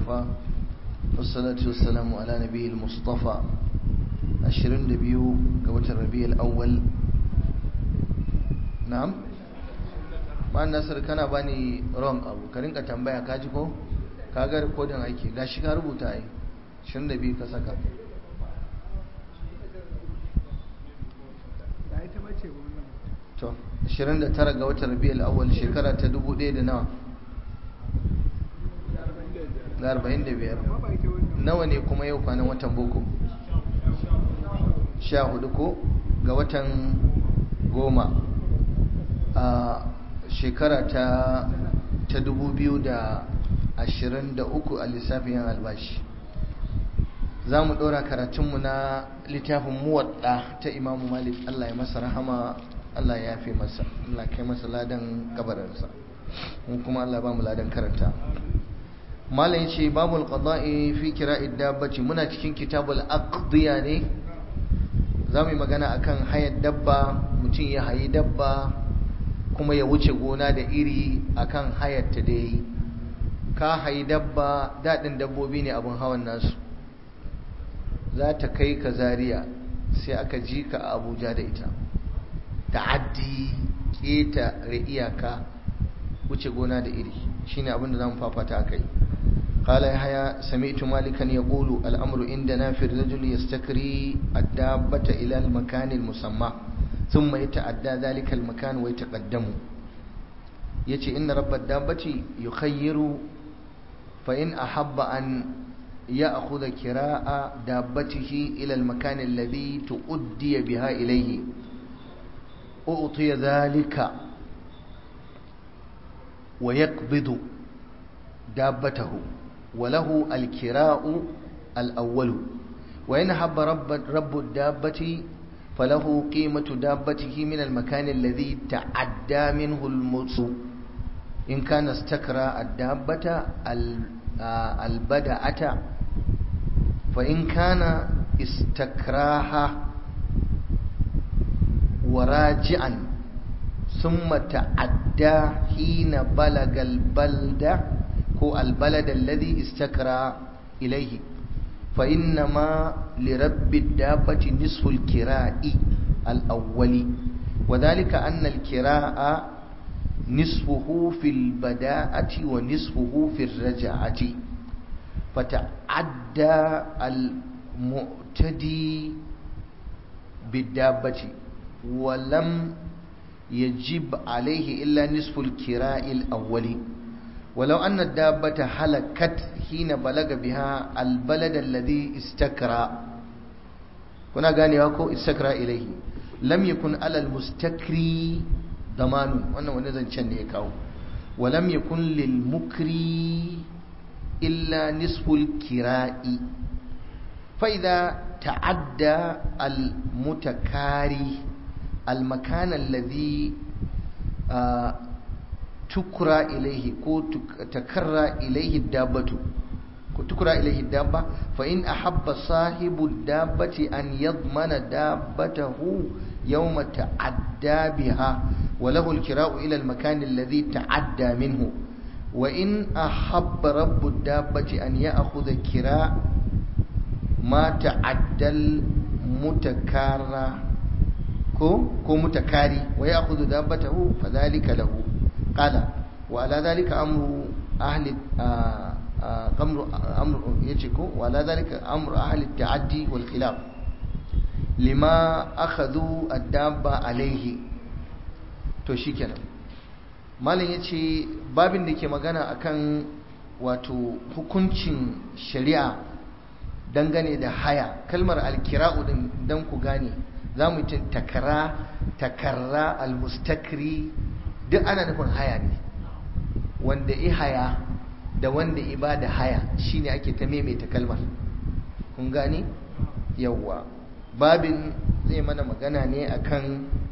وكفى والصلاة والسلام على نبي المصطفى 22 ga watan Rabiul Awwal. Na'am ma Nasir, kana bani wrong abu, ka rinka tambaya, kaji ko kaga recording aiki gashi ka rubuta ai 22 ka saka. To 29 ga watan Rabiul Awwal shekara ta 1000 da nawa? 45. Nawa ne kuma yau kwanan watan boko? 14 ko ga watan 10 a shekara ta 2023 a lissafin yan albashi. za mu ɗora karatunmu na littafin muwadda ta Imamu Malik. Allah ya masa rahama, Allah ya yafe masa, Allah kai masa ladan kabarinsa, mun kuma Allah ba mu ladan karanta. Malam yace babul qada'i fi kira'id dabbati. Muna cikin kitabul aqdiya ne, zamu yi magana akan hayar dabba. Mutum ya hayi dabba kuma ya wuce gona da iri akan hayar ta dai. Ka hayi dabba, dadin dabbobi ne abun hawan nasu, za ta kai ka Zaria sai aka ji ka a Abuja da ita. Ta'addi, keta iyaka, wuce gona da iri shine abin da zamu fafata akai. قال يحيى سمعت مالكا يقول الأمر عندنا في الرجل يستكري الدابة إلى المكان المسمى ثم يتعدى ذلك المكان ويتقدم. يتي إن رب الدابة يخير فإن أحب أن يأخذ كراء دابته إلى المكان الذي تؤدي بها إليه أعطي ذلك ويقبض دابته وله الكراء الأول. وإن حب رب الدابة فله قيمة دابته من المكان الذي تعدى منه المسو إن كان استكرى الدابة البدعة، فإن كان استكراها وراجعا ثم تعدى حين بلغ البلدة هو البلد الذي استكرى إليه فإنما لرب الدابة نصف الكراء الأول، وذلك أن الكراء نصفه في البداءة ونصفه في الرجعة، فتعدى المعتدي بالدابة ولم يجب عليه إلا نصف الكراء الأول. ولو أن الدابة هلكت حين بلغ بها البلد الذي استكرى، كنا غاني واكو استكرى إليه، لم يكن على المستكري ضمان، وانا ونزل شن يكاو، ولم يكن للمكري إلا نصف الكراء. فإذا تعدى المتكاري المكان الذي تكرى إليه تكرى إليه الدابة فإن أحب صاحب الدابة أن يضمن دابته يوم تعدى بها وله الكراء إلى المكان الذي تعدى منه. وإن أحب رب الدابة أن يأخذ كراء ما تعدى المتكارى متكاري ويأخذ دابته فذلك له. قال وعلى ذلك أمر أهل وعلى ذلك أمر أهل التعدي والخلاف لما أخذوا الدابة عليه. to shikenan malam yace babin da ke magana akan wato hukuncin shari'a dangane da haya. Kalmar alkira'u din dan ku gane, zamu yi takarra almustakri duk ana nufin haya ne. Wanda i haya da wanda i ba da haya shine ake ta maimaita kalmar, kun gane? Yawwa, babin zai mana magana ne akan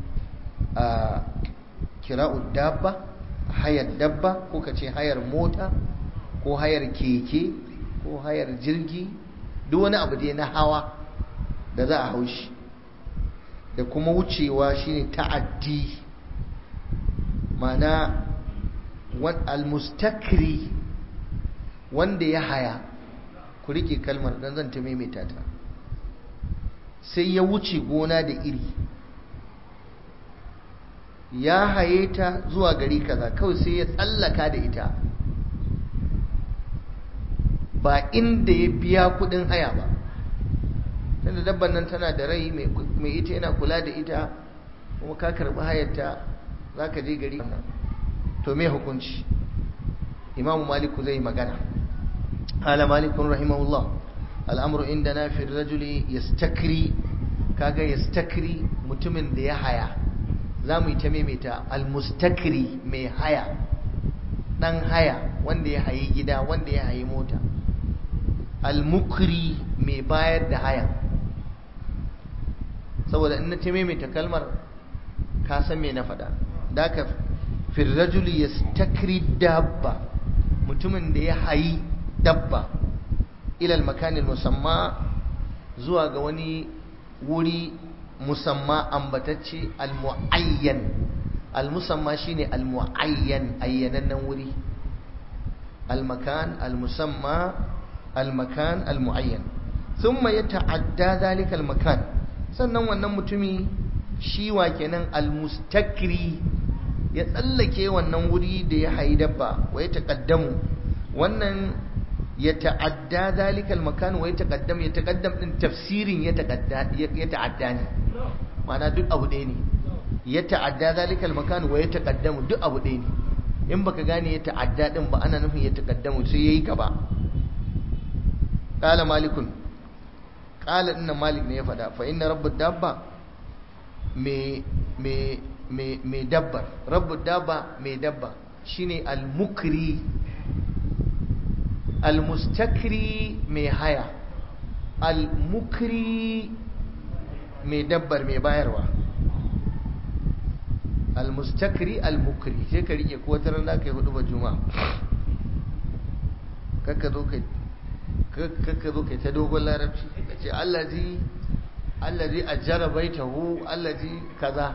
kira'ud dabba, hayar dabba, ko kace hayar mota ko hayar keke ko hayar jirgi, duk wani abu dai na hawa da za a haushi, da kuma wucewa shine ta'addi. Mana almustakri wanda ya haya, ku rike kalmar dan zan ta maimaita ta, sai ya wuce gona da iri, ya haye ta zuwa gari kaza kawai sai ya tsallaka da ita ba inda ya biya kudin haya ba, tunda dabban nan tana da rai, mai ita yana kula da ita, kuma ka karbi hayarta za ka je gari, to me hukunci? imamu maliku zai magana. ala malikun rahimahullah al'amuru inda na fi rajuli yastakri, kaga yastakri mutumin da ya haya, za mu yi ta maimaita almustakri mai haya, dan haya wanda ya hayi gida, wanda ya hayi mota, almukri mai bayar da haya. saboda in na ta maimaita kalmar ka san me na faɗa. da ka firrajuli yastakri dabba, mutumin da ya hayi dabba ilal makanin musamma, zuwa ga wani wuri musamma ambatacce, almu'ayyan. almusamma shine almu'ayyan, ayyanannen wuri. almakan almusamma, almakan almu'ayyan. thumma yata'adda dhalika almakan, sannan wannan mutumi shi wa kenan almustakri, ya tsallake wannan wuri da ya hayi dabba, wa ya taqaddamu, wannan ya ta'adda zalikal makan wa ya taqaddam din tafsirin ya ta'adda ne, ma'ana duk abu ɗaya ne. ya ta'adda zalikal makan wa ya taqaddamu duk abu ɗaya ne. in baka gane ya ta'adda din ba, ana nufin ya taqaddamu sai yayi gaba. qala malikun, qala inna malik ne ya fada, fa inna rabbud dabba mai dabbar, rabbud dabba mai dabba shine al-mukri, al-mustakri mai haya, al-mukri mai dabbar mai bayarwa. al-mustakri al-mukri, sai ka rike ko wata rana kai hudu ba juma'a, kakka zo kai ta dogon larabci ka ce allazi ajjara baitahu allazi kaza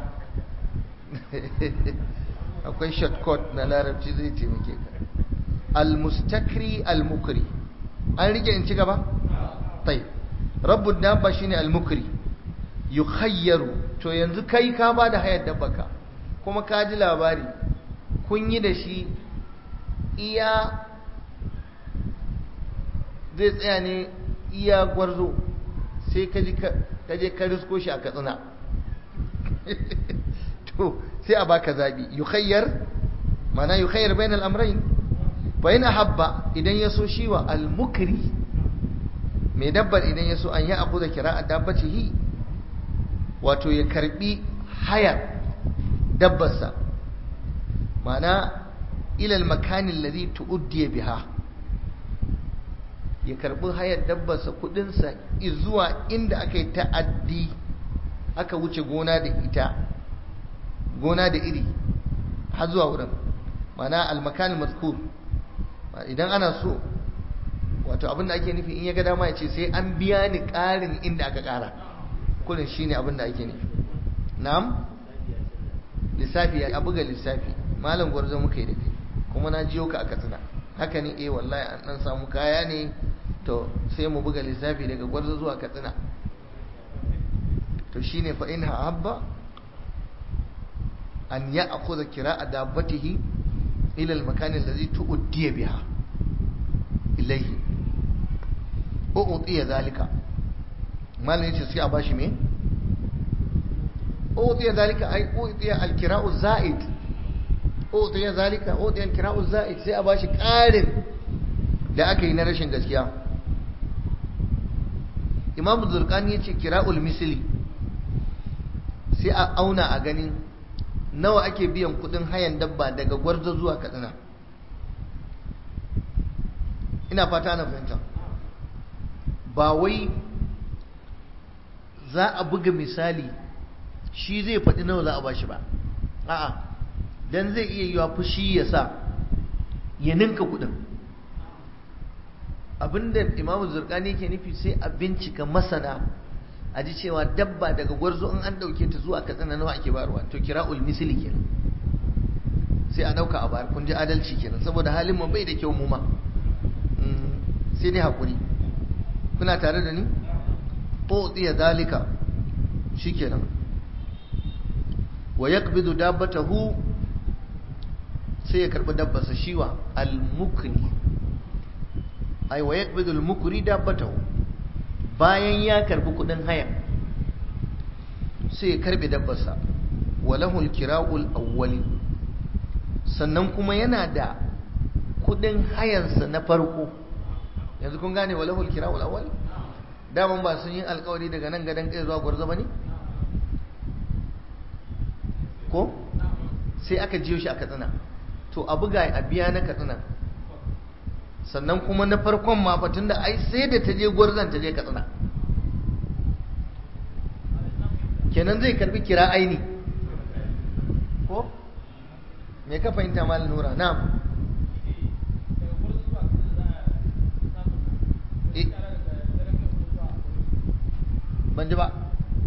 akwai shortcut na larabci zai taimake ka. al-mustakri al-mukri, an rike in ci gaba? tayyib, rabbud dabba shine al-mukri. yukhayyaru, to yanzu kai ka bada hayar dabbaka kuma ka ji labari kun yi da shi iya, zai tsaya ne iya gwarzo, sai ka je ka risko shi a Katsina to sai a baka zabi. yukhayyar mana yukhayyar bainal amrayn, fa in ahabba, idan yaso shi wa al-mukri mai dabbar, idan yaso an ya akuza kira'a dabbatihi, wato ya karbi hayar dabbarsa, mana ila al-makan alladhi tu'addi biha, ya karbi hayar dabbarsa kudinsa zuwa inda aka yi ta'addi, aka wuce gona da ita, gona da iri har zuwa wurin, mana al-makan al-mazkur. idan ana so, wato abinda ake nufi, in ya ga dama ya ce sai an biya ni ƙarin inda aka ƙara, kullum shine abinda ake nufi. na'am, lissafi ya buga lissafi, malam gwarzo muka yi da kai, kuma na jiyo ka a Katsina, haka ne? wallahi an dan samu kaya ne, to sai mu buga lissafi daga gwarzo zuwa Katsina. to shine fa in habba an ya'khudha kira'a dabbatihi ila al-makan alladhi tu'addi biha ilayhi, u'tiya zalika, malam yace sai a bashi me? u'tiya zalika ay u'tiya al-kira'u zaid, u'tiya zalika u'tiya al-kira'u zaid, sai a bashi ƙarin da aka yi na rashin gaskiya. Imam Zurqani yace kira'ul misli, sai a auna a ganin nawa ake biyan kudin hayan dabba daga Gwarzo zuwa Katsina. ina fata na fahimta. ba wai za a buga misali shi zai faɗi nawa za a bashi ba, a'a, dan zai iya yiwa fushi ya sa ya ninka kudin. abinda Imam Zurqani ke nufi, sai a bincika masana a ji cewa dabba daga Gwarzo in an dauke ta zuwa Katsina nawa ake bayarwa, to kira'ul misli kenan, sai a dauka a bayar. kun ji adalci kenan, saboda halin mu bai da kyau mu ma. sai dai haƙuri. Kuna tare da ni? utiya zalika shikenan. Wa yaqbidu dabbatahu, sai ya karbi dabbarsa shiwa al-mukri, ai wa yaqbidu al-mukri dabbatahu, bayan ya karbi kudin haya sai ya karbe dabbarsa. Wa lahu al-kira'ul awwali, sannan kuma yana da kudin hayansa na farko. Yanzu kun gane wa lahu al-kira'ul awwal? Daman ba sun yi alkawari daga nan gadan kai zuwa Gwarzo bane ko? Sai aka jiyo shi a Katsina, to a buga a biya na Katsina, sannan kuma na farkon ma fa tunda ai sai da ta je Gwarzon ta je Katsina, kenan zai karbi kira aini ko? Me ka fahimta Malam Nura? Na'am. Ban ji ba.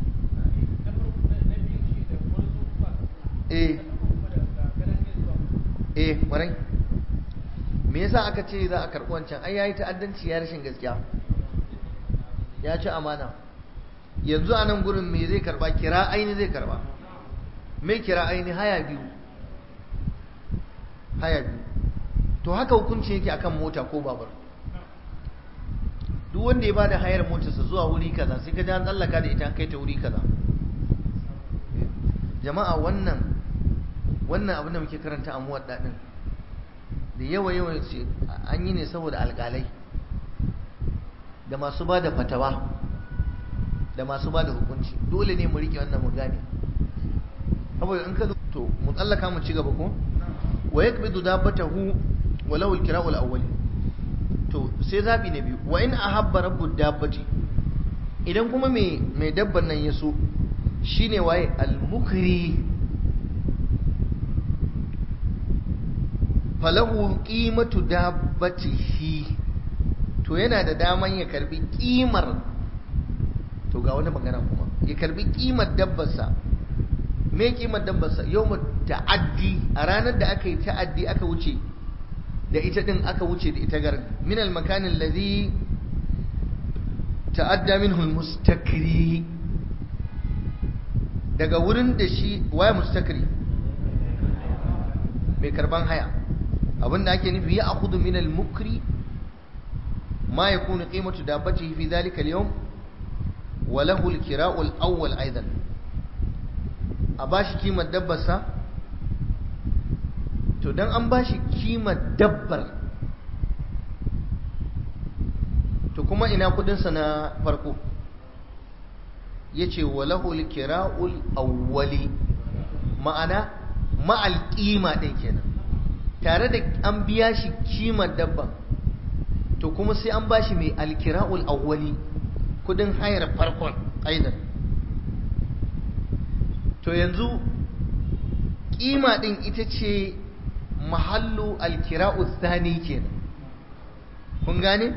Warai. Me yasa aka ce za a karɓi wancan? Ai yayi ta'addanci, ya rashin gaskiya, ya ci amana. Yanzu a nan gurin me zai karba? Kira aini zai karba. Me kira aini? Haya biyu. To haka hukunci yake akan mota ko babur. Duk wanda ya bada hayar motarsa zuwa wuri kaza, sai ka ji an tsallaka da ita an kai ta wuri kaza. Jama'a wannan abin da muke karanta a muwadda din da yawa an yi ne saboda alƙalai da masu bada fatawa da masu bada hukunci. Dole ne mu rike wannan mu gane. Saboda in ka zo to mu tsallaka mu ci gaba ko? Wa yakbidu dabbatahu wa lahu al-kira'u al-awwal. To sai zabi na biyu, wa in ahabba rabbud dabbati, idan kuma mai dabban nan ya so, shine waye al-mukri, falahu qimatu dabbatihi, to yana da daman ya karbi kimar. To ga wani magana kuma, ya karbi kimar dabbarsa. Me kimar dabbarsa? Yawmut ta'addi, a ranar da aka yi ta'addi, aka wuce da ita din, aka wuce da ita garin, min al-makan alladhi ta'adda minhu al-mustakri, daga wurin da shi waye mustakri, mai karban haya. Abinda ake nufi, ya akhudhu min al-mukri ma yakunu qimatu dabbatihi fi dhalika al-yawm wa lahu al-kira'u al-awwal aidan. A bashi kimar dabbarsa. To dan an bashi kimar dabbar, to kuma ina kudinsa na farko? Yace walahu al-kira'ul awwali, ma'ana ma'al qima din kenan. Tare da an biya shi kimar dabban, to kuma sai an bashi mai al-kira'ul awwali, kudin hayar farkon aidan. To yanzu kima din ita ce mahallu al-kira'u thani kenan. Kun gane?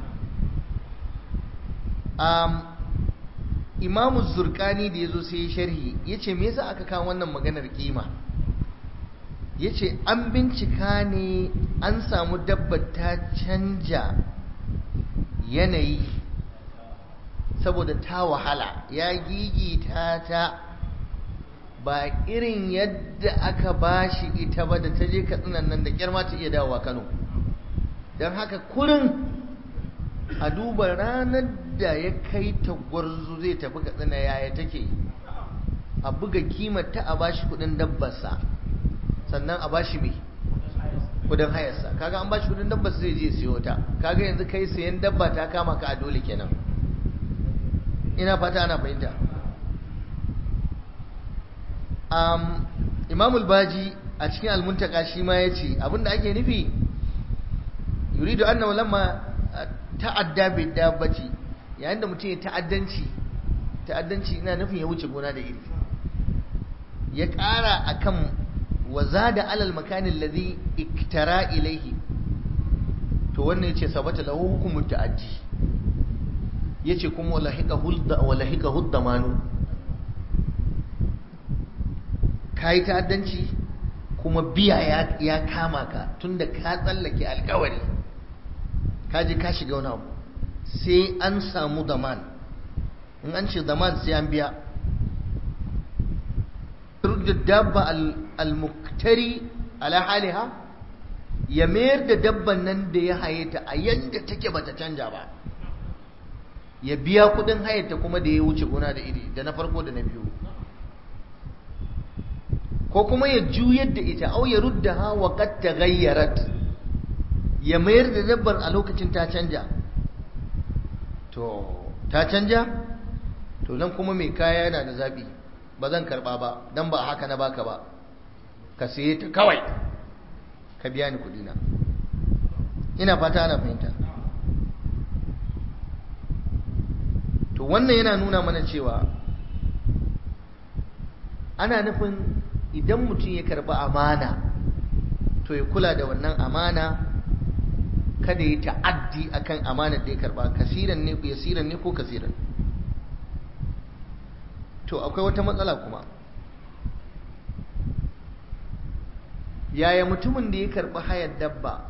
Imamu Zurqani da yazo sai ya sharhi, yace me yasa aka kawo wannan maganar kima? Yace an bincika ne, an samu dabbar ta canja yanayi saboda ta wahala, ya gigita ta, ba irin yadda aka bashi ita ba da ta je Katsinan nan da kyar ma ta iya dawowa Kano. Don haka kurin a duba ranar da ya kai ta Gwarzo zai tafi Katsina yaya take, a buga kimar ta, a bashi kudin dabbarsa, sannan a bashi mai kudin hayarsa. Kaga an bashi kudin dabbarsa zai je siyo ta. Kaga yanzu kai sayan dabba ta kama ka a dole kenan. Ina fata ana fahimta. Imamul Baji a cikin Al-Muntaka shi ma yace abinda ake nufi, yuridu annahu lamma ta'adda bi dabbati, yayin da mutum ya ta'addanci ina nufin ya wuce gona da iri, ya ƙara akan wazada alal makani alladhi iktara ilayhi, to wannan yace sabata lahu hukumu ta'addi, yace kuma walahika huddamanu, kai ta'addanci kuma biya ya kama ka tunda ka tsallake alƙawari, kaji ka shiga wani abu sai an samu daman. in an ce daman sai an biya. rudda dabba al-muktari ala haliha, ya mayar da dabban nan da ya haye ta a yanda take bata canja ba, ya biya kudin hayarta kuma da ya wuce gona da iri da na farko da na biyu, ko kuma ya juyar da ita, au ya ruddaha wa qad taghayyarat, ya mayar da dabbar a lokacin ta canja. To ta canja, to dan kuma mai kaya yana da zabi, ba zan karba ba dan ba haka na baka ba, ka saye ta kawai ka biya ni kudina. ina fata ana fahimta. to wannan yana nuna mana cewa ana nufin idan mutum ya karba amana to ya kula da wannan amana, kada ya ta'addi akan amanar da ya karba, kasiran ne ko yasiran ne ko kasiran. to akwai wata matsala kuma, yaya mutumin da ya karba hayar dabba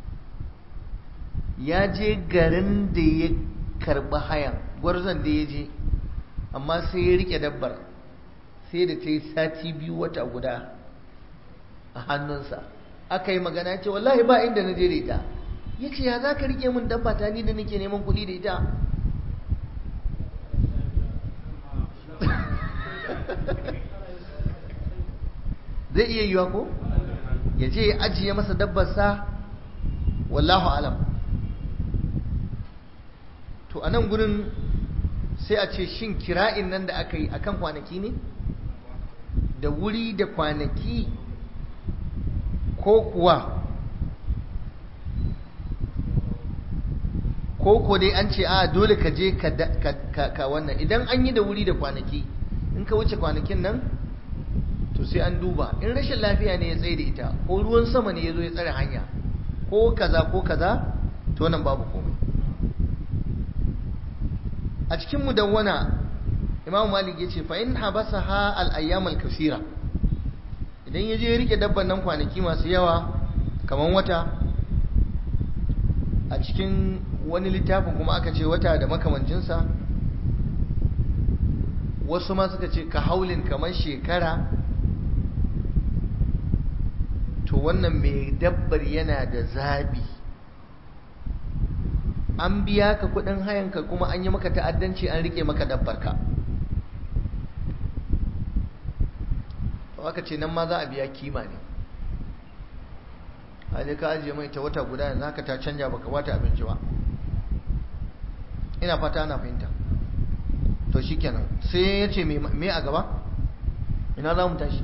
ya je garin da ya karba hayan, gwarzon da ya je, amma sai ya rike dabbar sai da ta yi sati 2 wata guda a hannunsa, aka yi magana ce wallahi ba inda na je da ita. ya ce ya za ka rike min dabba ta ni da nake neman kuɗi da ita? zai iya yiwa ko ya je ya ajiye masa dabbarsa, wallahu alam. to a nan gurin sai a ce shin kira'in nan da aka yi akan kwanaki ne da wuri da kwanaki, ko kuwa ko dai an ce a dole ka je ka wannan. idan an yi da wuri da kwanaki, in ka wuce kwanakin nan to sai an duba, in rashin lafiya ne ya tsaye da ita, ko ruwan sama ne ya zo ya tsare hanya, ko kaza, to nan babu komai. a cikin mudawwana Imam Malik ya ce fa in habasaha al-ayyam al-kasira, idan ya je ya rike dabban nan kwanaki masu yawa kaman wata, a cikin wani littafin kuma aka ce wata da makamancinsa, wasu ma suka ce ka haulin kamar shekara, to wannan mai dabbar yana da zabi. an biya ka kudin hayanka kuma an yi maka ta'addanci, an rike maka dabbarka, to aka ce nan ma za a biya kima ne. aje ka ajiye mai ta wata guda, yanzu haka ta canja baka bata abinci ba. ina fata ana fahimta. to shikenan sai ya ce me a gaba, ina za mu tashi?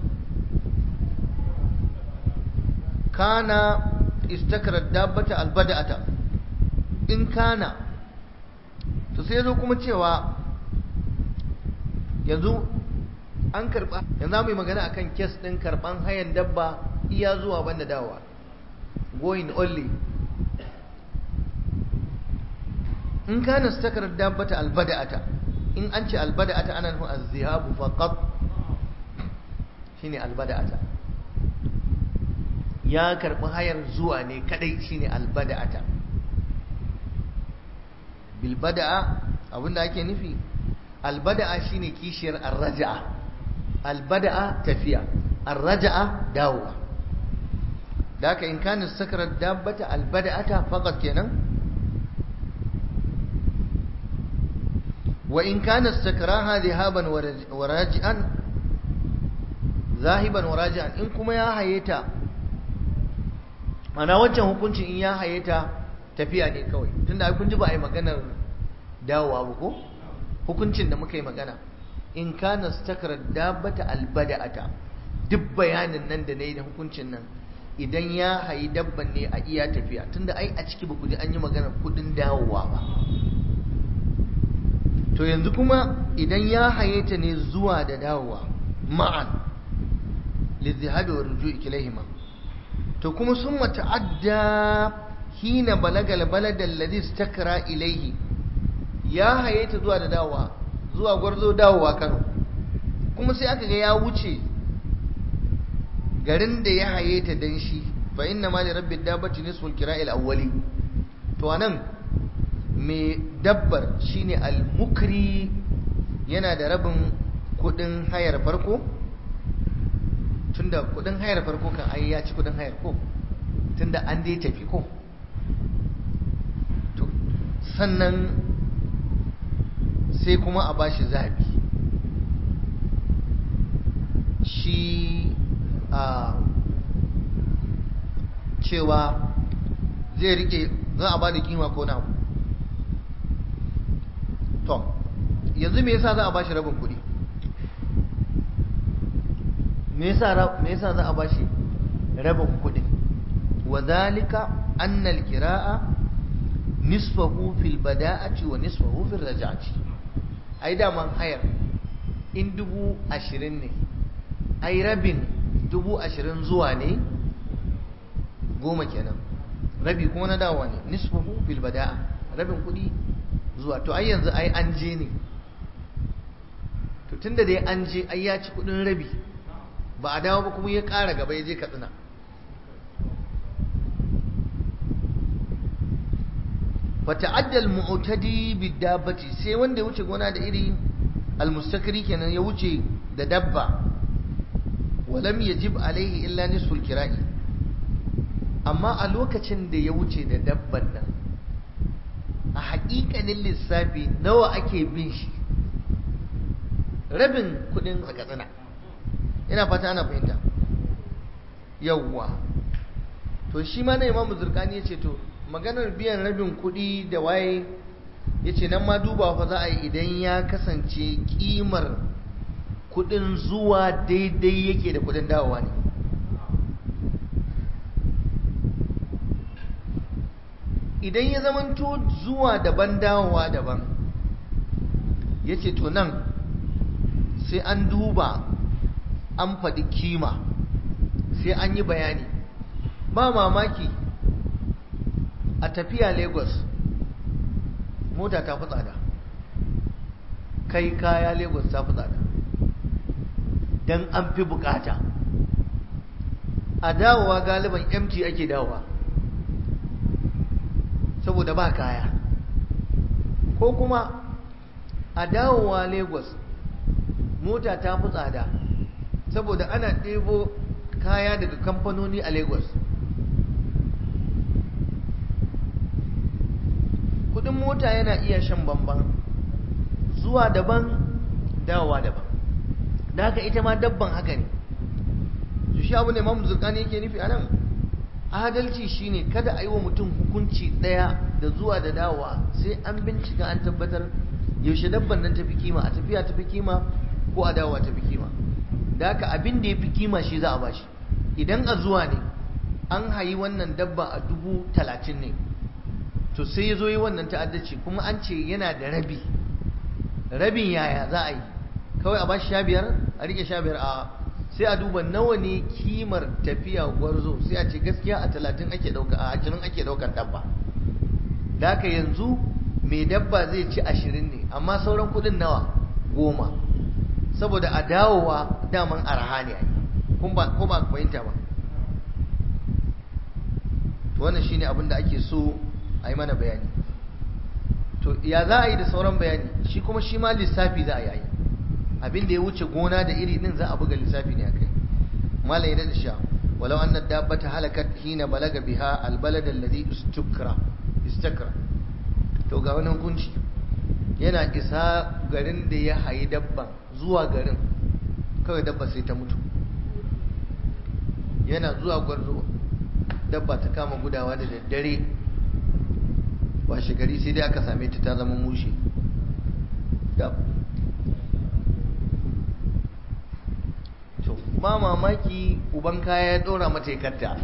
kana istakara dabbata albada'ata, in kana, to sai zo kuma cewa yanzu an karba, yanzu mu yi magana akan kes din karban hayan dabba iya zuwa banda dawowa, going only. in kana istakara dabbata albada'ata, in an ce albada'ata ana nufin az-zihabu faqat, shine albada'ata, ya karbi hayar zuwa ne kadai, shine albada'ata. bilbada'a abinda ake nufi, albada'a shine kishiyar arraja'a. albada'a tafiya, arraja'a dawowa. da haka in kana sakarar dabbata albada'ata faqat kenan. wa in kana sakaraha dhahaban wa raji'an, zahiban wa raji'an, in kuma ya hayeta, ana wancan hukuncin in ya hayeta tafiya ne kawai, tunda kun ji ba a yi maganar dawowa ba ko, hukuncin da muka yi magana in kana stakara dabbata albada'ata, duk bayanin nan da na yi da hukuncin nan, idan ya hayi dabban ne a iya tafiya, tunda ai a ciki ba ku ji an yi maganar kudin dawowa ba. to yanzu kuma idan ya hayeta ne zuwa da dawowa ma'an lidhahabi wa rujui kilayhima, to kuma sun mata'adda hina balagal balad alladhi istakra ilayhi, ya hayeta zuwa da dawowa, zuwa gwarzo dawowa Kano, kuma sai aka ga ya wuce garin da ya hayeta dan shi, fa inna ma li rabbi dabbati nisful kira'il awwali, to anan mai dabbar shine al-mukri yana da rabin kudin hayar farko, tunda kudin hayar farko kan ai ya ci kudin hayar ko, tunda an dai tafi ko. To sannan sai kuma a bashi zabi, shi a cewa zai rike, za a ba da kima ko na. To yanzu me yasa za a bashi rabin kuɗi? me yasa za a bashi rabin kuɗi? wa zalika anna al-qira'a nisfahu fil bada'ati wa nisfahu fil raj'ati. ai da man hayar in 20,000 ne, ai rabin 20,000 zuwa ne 10 kenan, rabi kuma na dawa ne. nisfahu fil bada'a, rabin kuɗi zuwa. to ai yanzu ai an je ne, to tunda dai an je ai ya ci kuɗin rabi, ba a dawo ba kuma ya ƙara gaba ya je Katsina. fata'adda al-mu'tadi bid-dabbati, sai wanda ya wuce gona da iri, al-mustakri kenan, ya wuce da dabba, walam yajib alaihi illa nisful kira'i. amma a lokacin da ya wuce da dabban nan, a haƙiƙanin lissafi nawa ake bin shi? rabin kudin Katsina. ina fata ana fahimta. yawwa, to shi ma na Imamu Zurqani yace to maganar biyan rabin kudi da waye, yace nan ma duba fa za a yi idan ya kasance kimar kudin zuwa daidai yake da kudin dawowa ne. idan ya zamanto zuwa daban dawowa daban, yace to nan sai an duba, an faɗi kima, sai an yi bayani. ba mamaki a tafiya Lagos mota ta fi tsada, kai kaya Lagos ta fi tsada, don an fi bukata. a dawowa galiban MT ake dawowa saboda ba kaya, ko kuma a dawowa Lagos mota ta fi tsada saboda ana ɗebo kaya daga kamfanoni a Lagos. kudin mota yana iya shan bamban, zuwa daban dawowa daban, da haka ita ma dabban haka ne. su shi abu ne Imam Zurqani yake nufi anan, adalci shine kada a yi wa mutum hukunci ɗaya da zuwa da dawowa, sai an bincika an tabbatar yaushe dabban nan tafi kima, a tafiya tafi kima ko a dawowa tafi kima. da haka abin da ya fi kima shi za a bashi. idan a zuwa ne an hayi wannan dabba a 30,000 ne, to sai ya zo yi wannan ta'addaci, kuma an ce yana da rabi. rabin yaya za a yi? kawai a bashi 15, a rike 15? a sai a duba nawa ne kimar tafiya gwarzo, sai a ce gaskiya a 30 ake dauka, a 20 ake daukan dabba. da haka yanzu mai dabba zai ci 20 ne, amma sauran kudin nawa? 10, saboda a dawowa daman arha ne ai, ko ba fahimta ba. to wannan shine abin da ake so a yi mana bayani. to ya za a yi da sauran bayani? shi kuma shi ma lissafi za a yi. abin da ya wuce gona da iri din za a buga lissafi ne akai. malam ya da sha walau anna dabbata halakat hina balaga biha albalad alladhi istakra. to ga wani hukunci, yana isa garin da ya hayi dabban, zuwa garin kawai dabba sai ta mutu. yana zuwa gwarzo dabba ta kama gudawa da daddare, washe gari sai dai aka same ta zama mushe. to ba mamaki uban kaya ya dora mata ya karta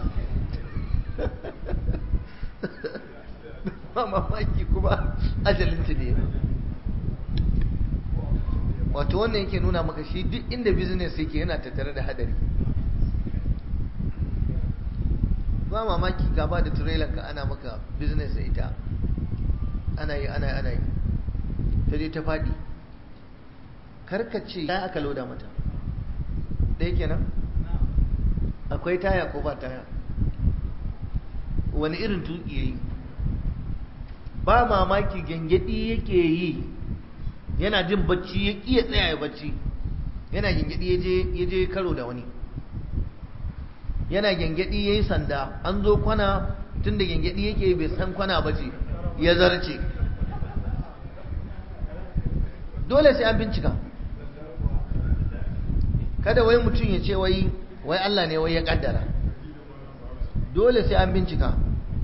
ba mamaki kuma ajalinta ne. wato wannan yake nuna maka shi duk inda business yake yana tattare da hadari. ba mamaki ka ba da trailer ka ana maka business da ita, ana yi ta je ta faɗi, karkace ya aka loda mata ɗaya kenan. akwai taya ko ba taya? wani irin tuki yayi? ba mamaki gyangyaɗi yake yi, yana jin bacci ya ƙiya tsaya ya bacci, yana gyangyaɗi ya je karo da wani, yana gyangyaɗi ya yi sanda, an zo kwana tun da gyangyaɗi yake bai san kwana ba ce ya zarce. Dole sai an bincika. Kada wai mutum ya ce wai Allah ne wai ya kaddara. Dole sai an bincika.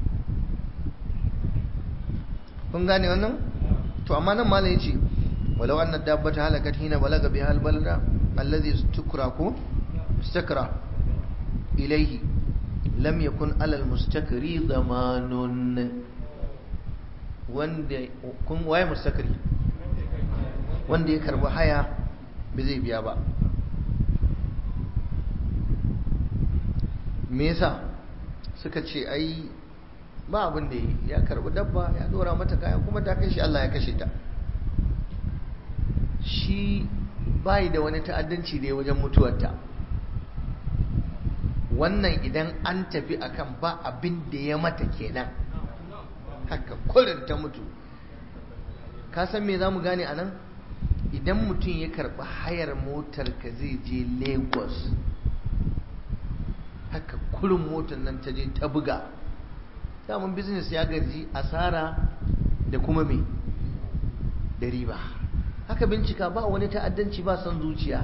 Kun gane wannan? To amma nan malam yace walau anna dabbata halakat hina balaga biha albalada allazi istakra ilayhi lam yakun alal mustakri damanun. Wanda kun waye mustakri? Wanda ya karbi haya bai zai biya ba. Me yasa? Suka ce ai ba abin da ya karbi dabba ya dora mata kaya kuma ta kai shi, Allah ya kashe ta. Shi bai da wani ta'addanci da wajen mutuwarta. Wannan idan an tafi akan ba abin da ya mata kenan, haka kullum ta mutu. Ka san me za mu gane a nan? Idan mutum ya karɓi hayar motar ka zai je Lagos, haka kullum motar nan ta je ta buga, damun business ya gaji asara da kuma me da riba. Haka bincika ba wani ta'addanci ba son zuciya.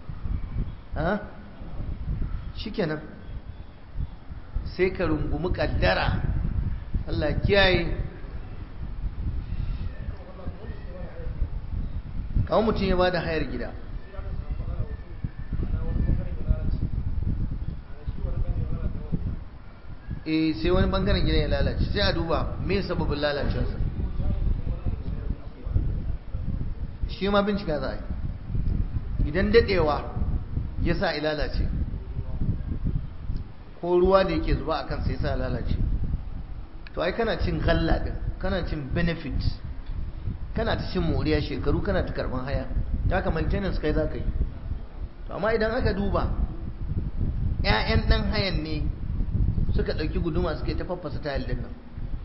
Shikenan sai ka rungumi kaddara. Allah kiyaye. kawo mutum ya ba da hayar gida, sai wani bangaren gidan ya lalace, sai a duba me sababin lalacewarsa, shi ma bincika za a yi. Idan daɗewa ya sa ya lalace, ko ruwa da yake zuba a kansa ya sa ya lalace, to ai kana cin galla din, kana cin benefit, kana ta cin moriya shekaru, kana ta karban haya, ya ka maintenance kai za ka yi. To amma idan aka duba 'ya'yan ɗan hayan ne suka ɗauki guduma suka yi ta faffasa tayil ɗin nan,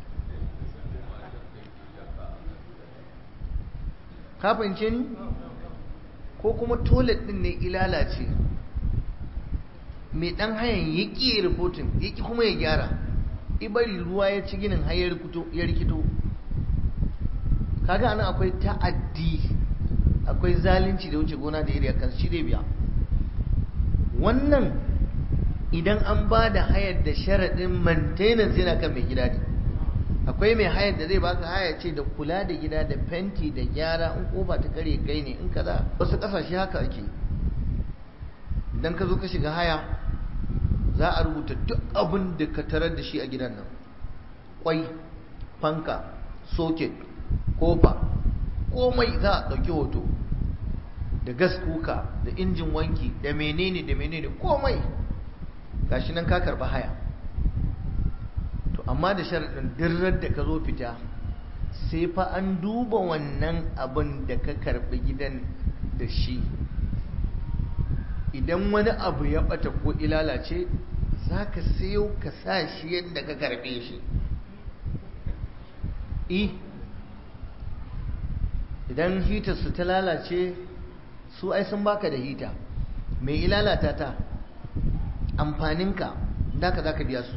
ka fahimce ni? Ko kuma toilet ɗin ne ilalace, mai ɗan hayan ya ƙi reporting, ya ƙi kuma ya gyara, ibari ruwa ya ci ginin har ya rikito. Kaga anan akwai ta'addi, akwai zalunci da wuce gona da iri a kan shi dai biya. Wannan idan an ba da hayar da sharaɗin maintenance yana kan mai gida ne. Akwai mai hayar da zai baka haya ce da kula da gida, da fenti, da gyara, in kofa ta kare kai ne, in kaza. Wasu ƙasashe haka ake. Idan ka zo ka shiga haya za a rubuta duk abin da ka tarar da shi a gidan nan, kwai, fanka, socket, kofa, komai za a ɗauki hoto, da gas kuka, da injin wanki, da menene komai gashi nan ka karɓi haya. To amma da sharaɗin dirrar da ka zo fita sai fa an duba wannan abin da ka karɓi gidan da shi. Idan wani abu ya ɓata ko ilalace, za ka sayo ka sa shi yadda ka karɓe shi. Idan hitar su ta lalace, su ai sun baka da hita, mai ilalata ta amfaninka, da ka za ka biya su.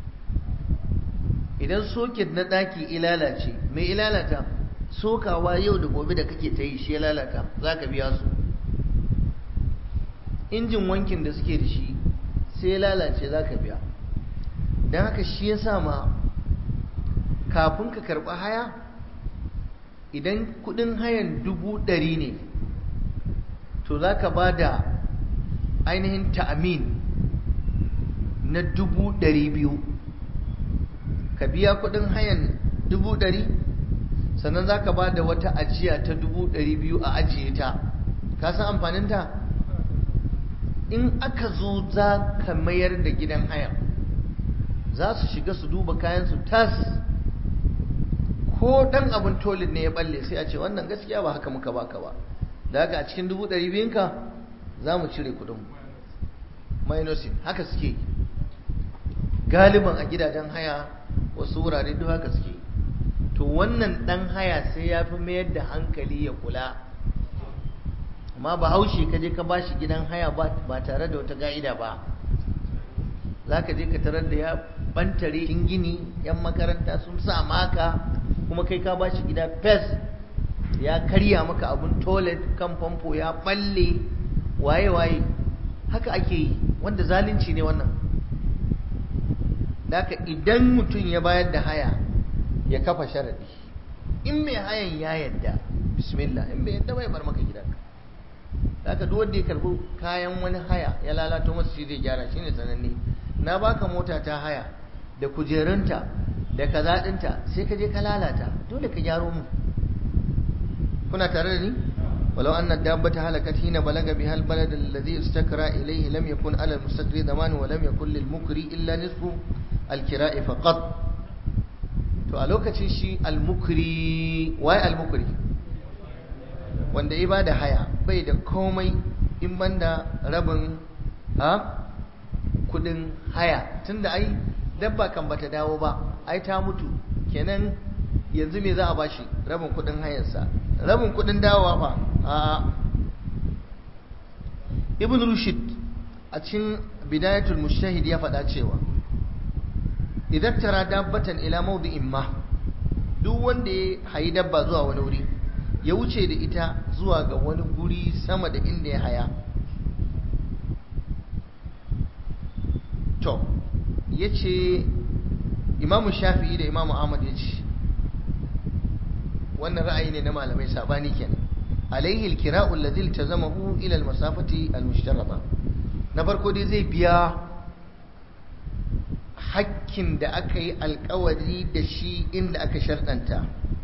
Idan soket na ɗaki ilalace, mai ilalata sokawa yau da gobe da kake ta yi shi ya lalata, za ka biya su. Injin wankin da suke da shi sai ya lalace, za ka biya. Don haka shi ya sa ma kafin ka karɓi haya, idan kudin hayan 100 ne, to za ka ba da ainihin ta'amin na 200,000, ka biya kudin hayan 100,000, sannan za ka ba da wata ajiya ta 200,000 a ajiye ta. Ka san amfaninta? In aka zo za ka mayar da gidan hayan, za su shiga su duba kayansu tas, ko dan abin tolin ne ya balle sai a ce wannan gaskiya ba haka muka baka ba, da haka a cikin 200,000 ka za mu cire kudin minusin. Haka suke galiban a gidajen haya, wasu wurare duk haka suke. to wannan ɗan haya sai ya fi mayar da hankali ya kula. Amma bahaushe ka je ka ba shi gidan haya ba tare da wata ga'ida ba, za ka je ka tarar da ya bantare gini, 'yan makaranta sun sa maka, kuma kai ka ba shi gida fes, ya karya maka abun toilet, kan famfo ya balle, waye haka ake yi, wanda zalunci ne wannan. Daka idan mutum ya bayar da haya ya kafa sharadi, in mai hayan ya yadda bismillah, in bai yadda bai bar maka gidanka. Daka duk wanda ya karbi kayan wani haya ya lalato masa shi zai gyara, shine sananne. Na baka mota ta haya da kujerunta da kaza dinta, sai ka je ka lalata, dole ka gyaro mu. kuna tare da ni? ولو أن الدابة هلكت حين بلغ بها البلد الذي استكرى إليه لم يكن على المستكري ضمان ولم يكن للمكري إلا نصف الكراء فقط. to a lokacin shi almukri, wai almukri wanda ya bada haya bai da komai in banda rabin kudin haya, tunda ai dabba kan bata dawo ba, ai ta mutu kenan. Yanzu me za a bashi? Rabin kudin hayarsa, rabin kudin dawowa fa a Ibn Rushd a cikin Bidayatul Mujtahid ya faɗa cewa idan tara dabbatan ila mawdi'in ma, duk wanda ya hayi dabba zuwa wani wuri ya wuce da ita zuwa ga wani guri sama da inda ya haya, to yace Imam Shafi'i da Imam Ahmad yace wannan ra'ayi ne na malamai, sabani kenan. Alaihi al-kira'u alladhi iltazamahu ila al-masafati al-mushtarata, na farko dai zai biya hakkin da aka yi alkawari da shi inda aka sharɗanta.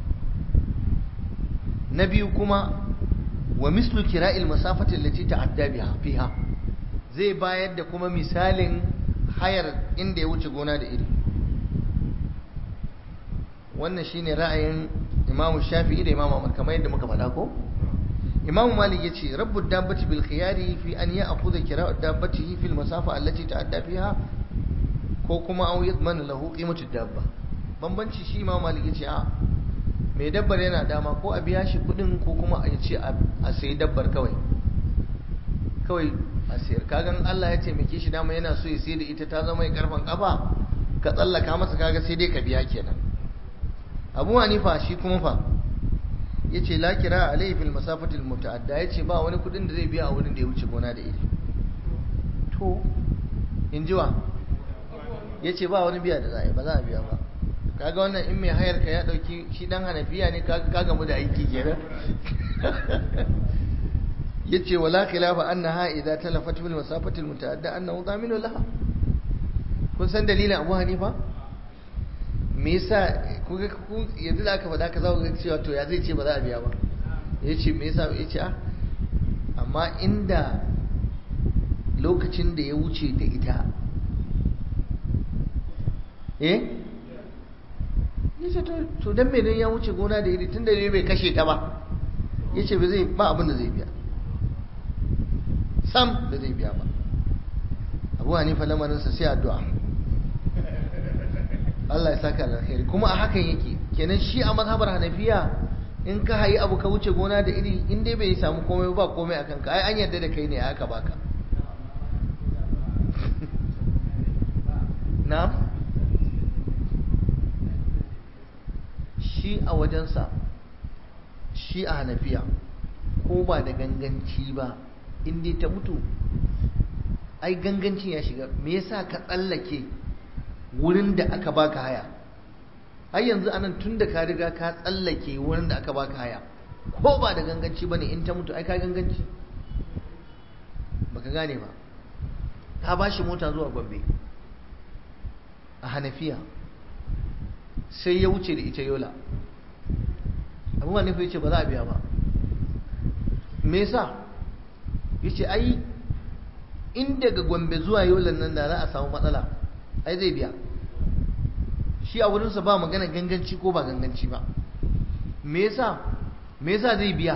Na biyu kuma wa mislu kira'il masafati allati ta'adda biha fiha, zai bayar da kuma misalin hayar inda ya wuce gona da iri. wannan shine ra'ayin Imam Shafi'i da Imam Ahmad kamar yadda muka faɗa ko. Imam Malik yace rabbu dabbati bil khiyari fi an ya'khudha kira'u dabbatihi fil masafa allati ta'adda fiha, ko kuma au yadman lahu qimatu dabba. Bambanci shi Imam Malik yace a mai dabbar yana dama ko a biya shi kudin ko kuma a ce a sayi dabbar kawai a sayar. Kagan Allah ya taimake shi dama yana so ya sayar da ita, ta zama mai karfan kafa, ka tsallaka masa, kaga sai dai ka biya kenan. Abu Hanifa shi kuma fa yace la kira alayhi fil masafati al mutaadda, yace ba wani kudin da zai biya a wurin da ya wuce gona da iri. To injiwa yace ba wani biya da za a yi, ba za a biya ba. Kaga wannan in mai hayar ka ya dauki shi dan Hanafiya ne, ka gamu da aiki kenan. yace wala khilafa annaha idza talafat fil masafati al mutaadda annahu daminu laha. kun san dalilin Abu Hanifa me yasa ku yanzu da aka faɗa ka za ku ga cewa to ya zai ce ba za a biya ba? yace me yasa? yace amma inda lokacin da ya wuce da ita yace to dan me dan ya wuce gona da iri, tunda ne bai kashe ta ba, yace ba abin da zai biya, sam da zai biya ba. Abu Hanifa lamarinsa sai addu'a, Allah ya saka da alkhairi. Kuma a hakan yake kenan, shi a mazhabar Hanafiya in ka hayi abu ka wuce gona da iri, in dai bai samu komai ba komai akan ka, ai an yarda da kai ne aka baka. na'am, shi a wajensa, shi a Hanafiya ko ba da ganganci ba, in dai ta mutu ai gangancin ya shiga. Me yasa ka tsallake wurin da aka baka haya? ai yanzu anan tun da ka riga ka tsallake wurin da aka baka haya, ko ba da ganganci bane, in ta mutu ai ka ganganci, baka gane ba. ka bashi mota zuwa Gombe a Hanafiya, sai ya wuce da ita Yola. Abu Hanifa yace ba za a biya ba. me yasa? yace ai in daga Gombe zuwa Yola nan da za a samu matsala, ai zai biya. shi a wurinsa ba magana ganganci ko ba ganganci ba. me yasa zai biya?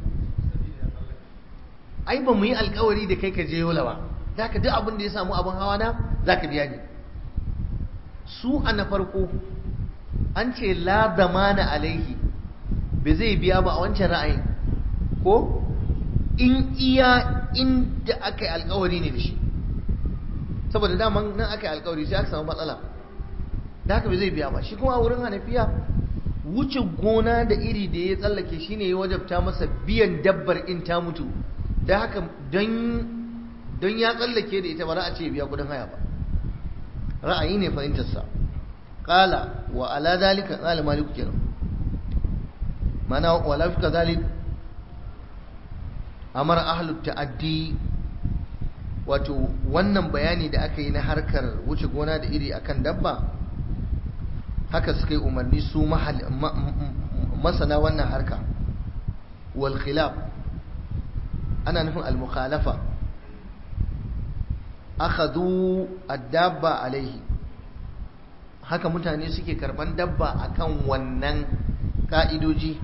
ai ba mu yi alkawari da kai ka je Yola ba, zaka duk abin da ya samu abin hawa na zaka biya ni. su a na farko an ce la damana alaihi bai zai biya ba a wancan ra'ayin ko in iya inda aka yi alkawari ne da shi, saboda daman nan aka yi alkawari sai aka samu matsala da haka bai zai biya ba. Shi kuma a wurin Hanafiya wuce gona da iri da ya tsallake shine ya wajabta masa biyan dabbar in ta mutu, da haka don ya tsallake da ita ba za a ce biya kudin haya ba. Ra'ayi ne fahimtarsa. Qala wa ala dalika qala maliku kenan, mana wala fi kadhalik amara ahlut ta'addi. Wato wannan bayani da aka yi na harkar wuce gona da iri akan dabba, haka suka yi umarni su masana wannan harka. Wal khilaf ana nufin al mukhalafa, akhadhu ad-dabba alaihi, haka mutane suke karban dabba akan wannan ka'idoji.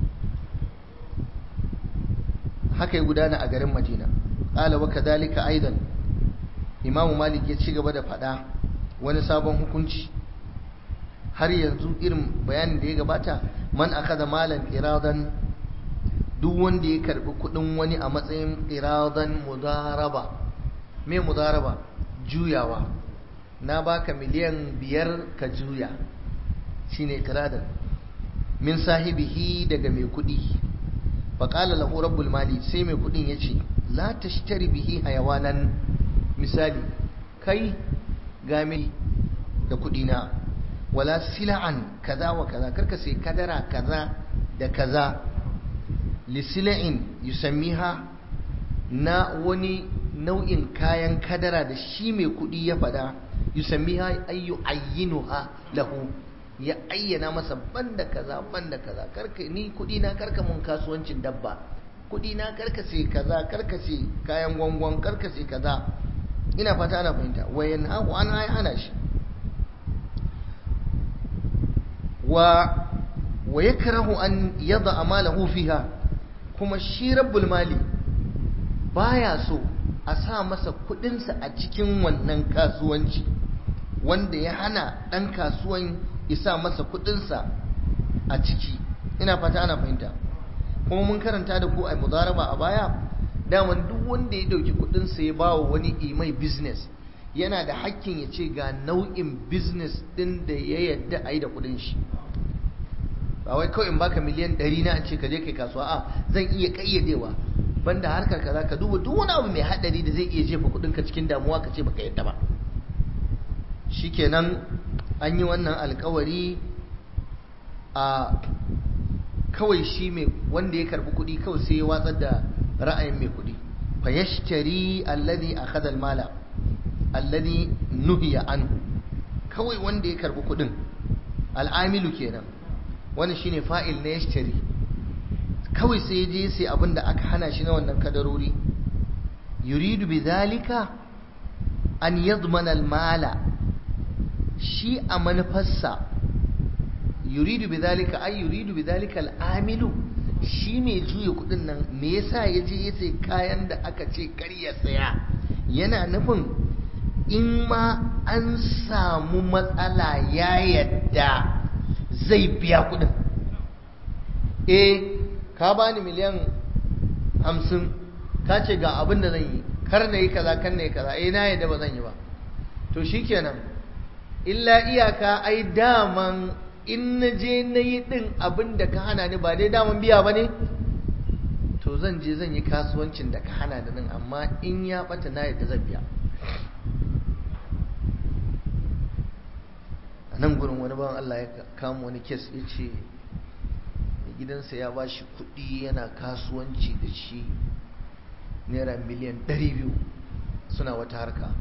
Haka ya gudana a garin Madina. Qala wa kadhalika aidan, Imam Malik ya ci gaba da fada wani sabon hukunci har yanzu irin bayanin da ya gabata. Man akada malan iradan, duk wanda ya karbi kudin wani a matsayin iradan mudaraba. Me mudaraba? Juyawa. Na baka miliyan 5 ka juya, shine iradan. Min sahibihi, daga mai kudi. Faqala lahu rabbul mali, sai mai kudin yace la tashtari bihi hayawanan. Misali, kai ga mai da kudi na, wala sila'an kaza wa kaza, karka sai kadara kaza da kaza, li sila'in yusammiha, na wani nau'in kayan kadara da shi mai kudi ya fada, yusammiha ayyu ayyinuha lahu, ya ayyana masa banda kaza banda kaza, karka ni kudi na karka mun kasuwancin dabba, kudi na karka sai kaza, karka sai kayan gwangwan, karka sai kaza. Ina fata ana fahimta. Wayan haku an hana shi. wa yakrahu an yada amalahu fiha, kuma shi rabbul mali baya so a sa masa kudinsa a cikin wannan kasuwanci, wanda ya hana dan kasuwan isa masa kudinsa a ciki. Ina fata ana fahimta. Kuma mun karanta da ku a mudaraba a baya, daman duk wanda ya dauki kudinsa ya bawa wani imai business, yana da hakkin ya ce ga nau'in business din da ya yadda a yi da kudin shi. Ba wai kawai in baka miliyan 100 na an ce ka je kai kasuwa, a zan iya kayyadewa banda harkar kaza, ka duba duk wani abu mai hadari da zai iya jefa kudin ka cikin damuwa, ka ce baka yadda ba. Shikenan an yi wannan alkawari, a kawai shi mai wanda ya karbi kudi kawai sai ya watsar da ra'ayin mai kudi. Fa yashtari alladhi akhadha almala alladhi nuhiya anhu, kawai wanda ya karbi kudin, al'amilu kenan, wannan shine fa'il na yashtari, kawai sai je sai abinda aka hana shi na wannan kadarori. Yuridu bidhalika an yadmana almala, shi a manufarsa, yuridu bidhalika ay yuridu bidhalika al'amilu, shi mai juya kudin nan me yasa yaje ya sai kayan da aka ce kar ya saya? Yana nufin in ma an samu matsala ya yadda zai biya kudin. Ka bani miliyan 50, ka ce ga abin da zan yi, kar na yi kaza, kan na yi kaza, na yadda ba zan yi ba, to shikenan, illa iyaka ai daman in na je na yi ɗin abin da ka hana ni ba dai daman biya ba ne, to zan je zan yi kasuwancin da ka hana da nan, amma in ya ɓata na yadda zan biya. A nan gurin wani bawan Allah ya kama wani kes, ya ce gidansa ya ba shi kuɗi yana kasuwanci da shi naira miliyan 200 suna wata harka.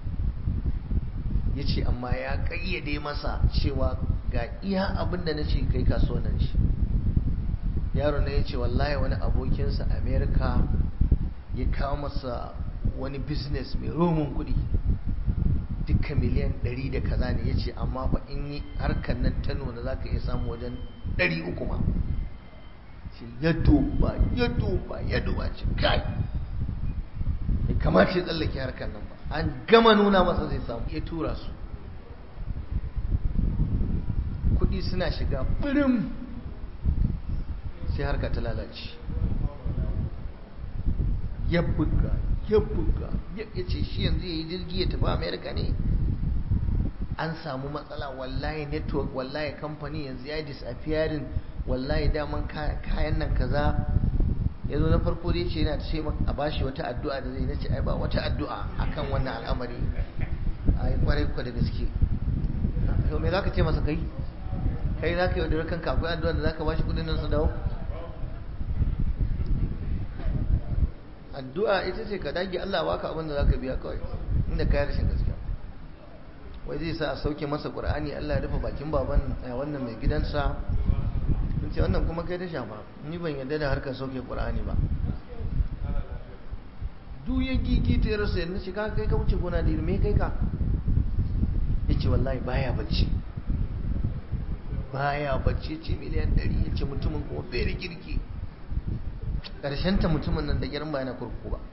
Ya ce amma ya ƙayyade masa cewa ga iya abin da na ce kai kasuwanan shi. Yaro na ya ce wallahi wani abokinsa Amerika ya kawo masa wani business mai roman kuɗi, duka miliyan 100 da kaza ne. Ya ce amma fa in yi harkar nan ta nuna za ka iya samu wajen 300 ma. Ce ya duba ce kai, ya kamata ya tsallake harkar nan ba, an gama nuna masa zai samu, ya tura su. kuɗi suna shiga birim sai harka ta lalace. Ya buga ya ce shi yanzu ya yi jirgi ya tafi Amerika ne. An samu matsala wallahi, network wallahi, kamfani yanzu ya yi disappearing wallahi, daman kayan nan kaza. Ya zo na farko da ya ce yana ce a bashi wata addu'a da zai, na ce ai ba wata addu'a akan wannan al'amari, ai kwarai kwa da gaske. to me zaka ce masa kai zaka yi da kanka, akwai addu'a da zaka bashi kudin nan su dawo? Addu'a ita ce ka dage Allah baka abin da zaka biya kawai, inda kai rashin gaskiya. Wai zai sa a sauke masa Qur'ani, Allah ya rufe bakin baban wannan mai gidansa. Kun ce wannan kuma kai ta shafa, ni ban yarda da harkar sauke Qur'ani ba. Duk ya gigi ta rasa yadda shi ka kai ka wuce gona da me kai ka? Yace wallahi baya bacci ce miliyan 100, yace mutumin kuma bai da kirki. Karshen ta mutumin nan da girin ba yana kurkuku ba.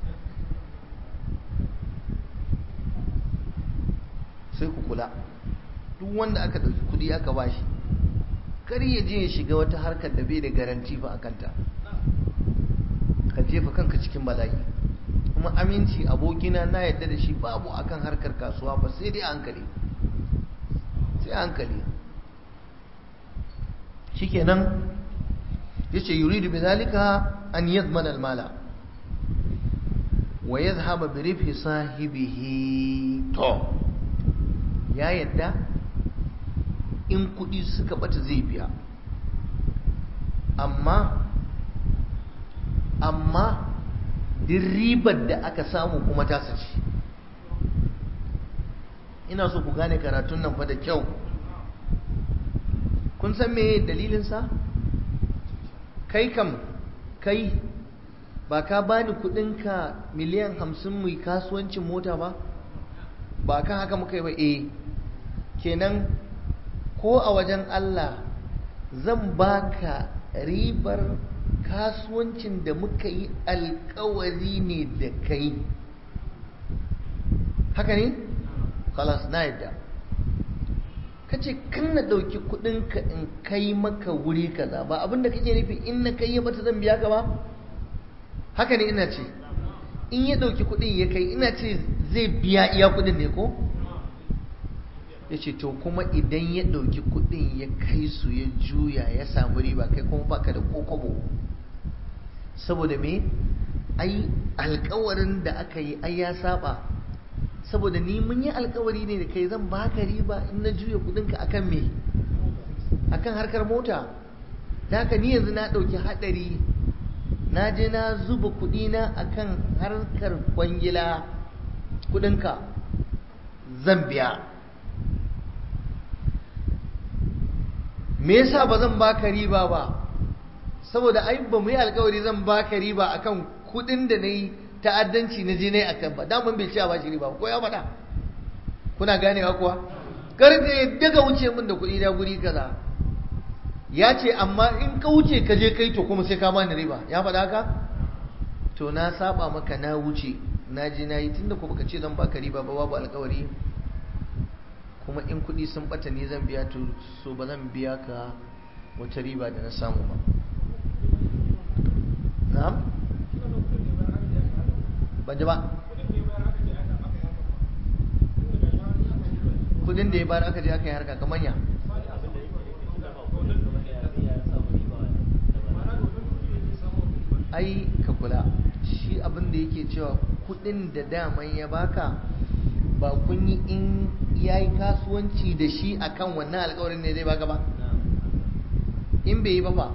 Sai ku kula, duk wanda aka dauki kudi aka bashi, kar ya je ya shiga wata harkar da bai da garanti ba akanta, ka jefa kanka cikin bala'i. Kuma aminci abokina na yadda da shi babu akan harkar kasuwa ba, sai dai hankali, sai hankali. Shikenan yace yuridu bidhalika an yadmana almala wa yadhhab bi ribhi sahibihi. To ya yadda in kudi suka bata zai biya, amma din ribar da aka samu kuma ta sace. Ina so ku gane karatun nan fa da kyau. Kun san me dalilin sa? Kai ba ka bani kudinka miliyan 50 mu kasuwancin mota ba? Ba kan haka muka yi ba? Kenan ko a wajen Allah zan baka ribar kasuwancin da muka yi alkawari ne da kai. Haka ne? Khalas na yadda. Kace kan na dauki kudinka in kai maka wuri kaza, ba abinda kake nufi in na kai mata zan biya ka ba? Haka ne ina ce. In ya dauki kudin ya kai, ina ce zai biya iya kudin ne ko? Yace to kuma idan ya dauki kudin ya kai su ya juya ya samu riba, kai kuma baka da kokobo. Saboda me? Ai alkawarin da aka yi ai ya saba. Saboda ni mun yi alkawari ne da kai zan baka riba in na juya kudinka akan me? Akan harkar mota. Da haka ni yanzu na dauki hadari, na je na zuba kudina akan harkar kwangila, kudinka zan biya. Me yasa ba zan baka riba ba? Saboda ai ba mu yi alkawari zan baka riba akan kudin da nayi ta'addanci na je nayi akan ba. Da mun bai ci ba shi riba ko ya faɗa. Kuna ganewa kuwa? Kar ka daga wuce min da kudi na guri kaza. Ya ce amma in ka wuce ka je kai to kuma sai ka bani riba. Ya faɗa haka? To na saba maka, na wuce, na je nayi, tunda ko baka ce zan baka riba ba, babu alkawari. Kuma in kudi sun bata ni zan biya, to so ba zan biya ka wata riba da na samu ba. Na'am? Ban ji ba. Kudin da ya bayar aka je aka yi harka kamar ya? Ai ka kula, shi abin da yake cewa kudin da daman ya baka ba kun yi in yayi kasuwanci da shi akan wannan alƙawarin ne zai baka ba? In bai yi ba fa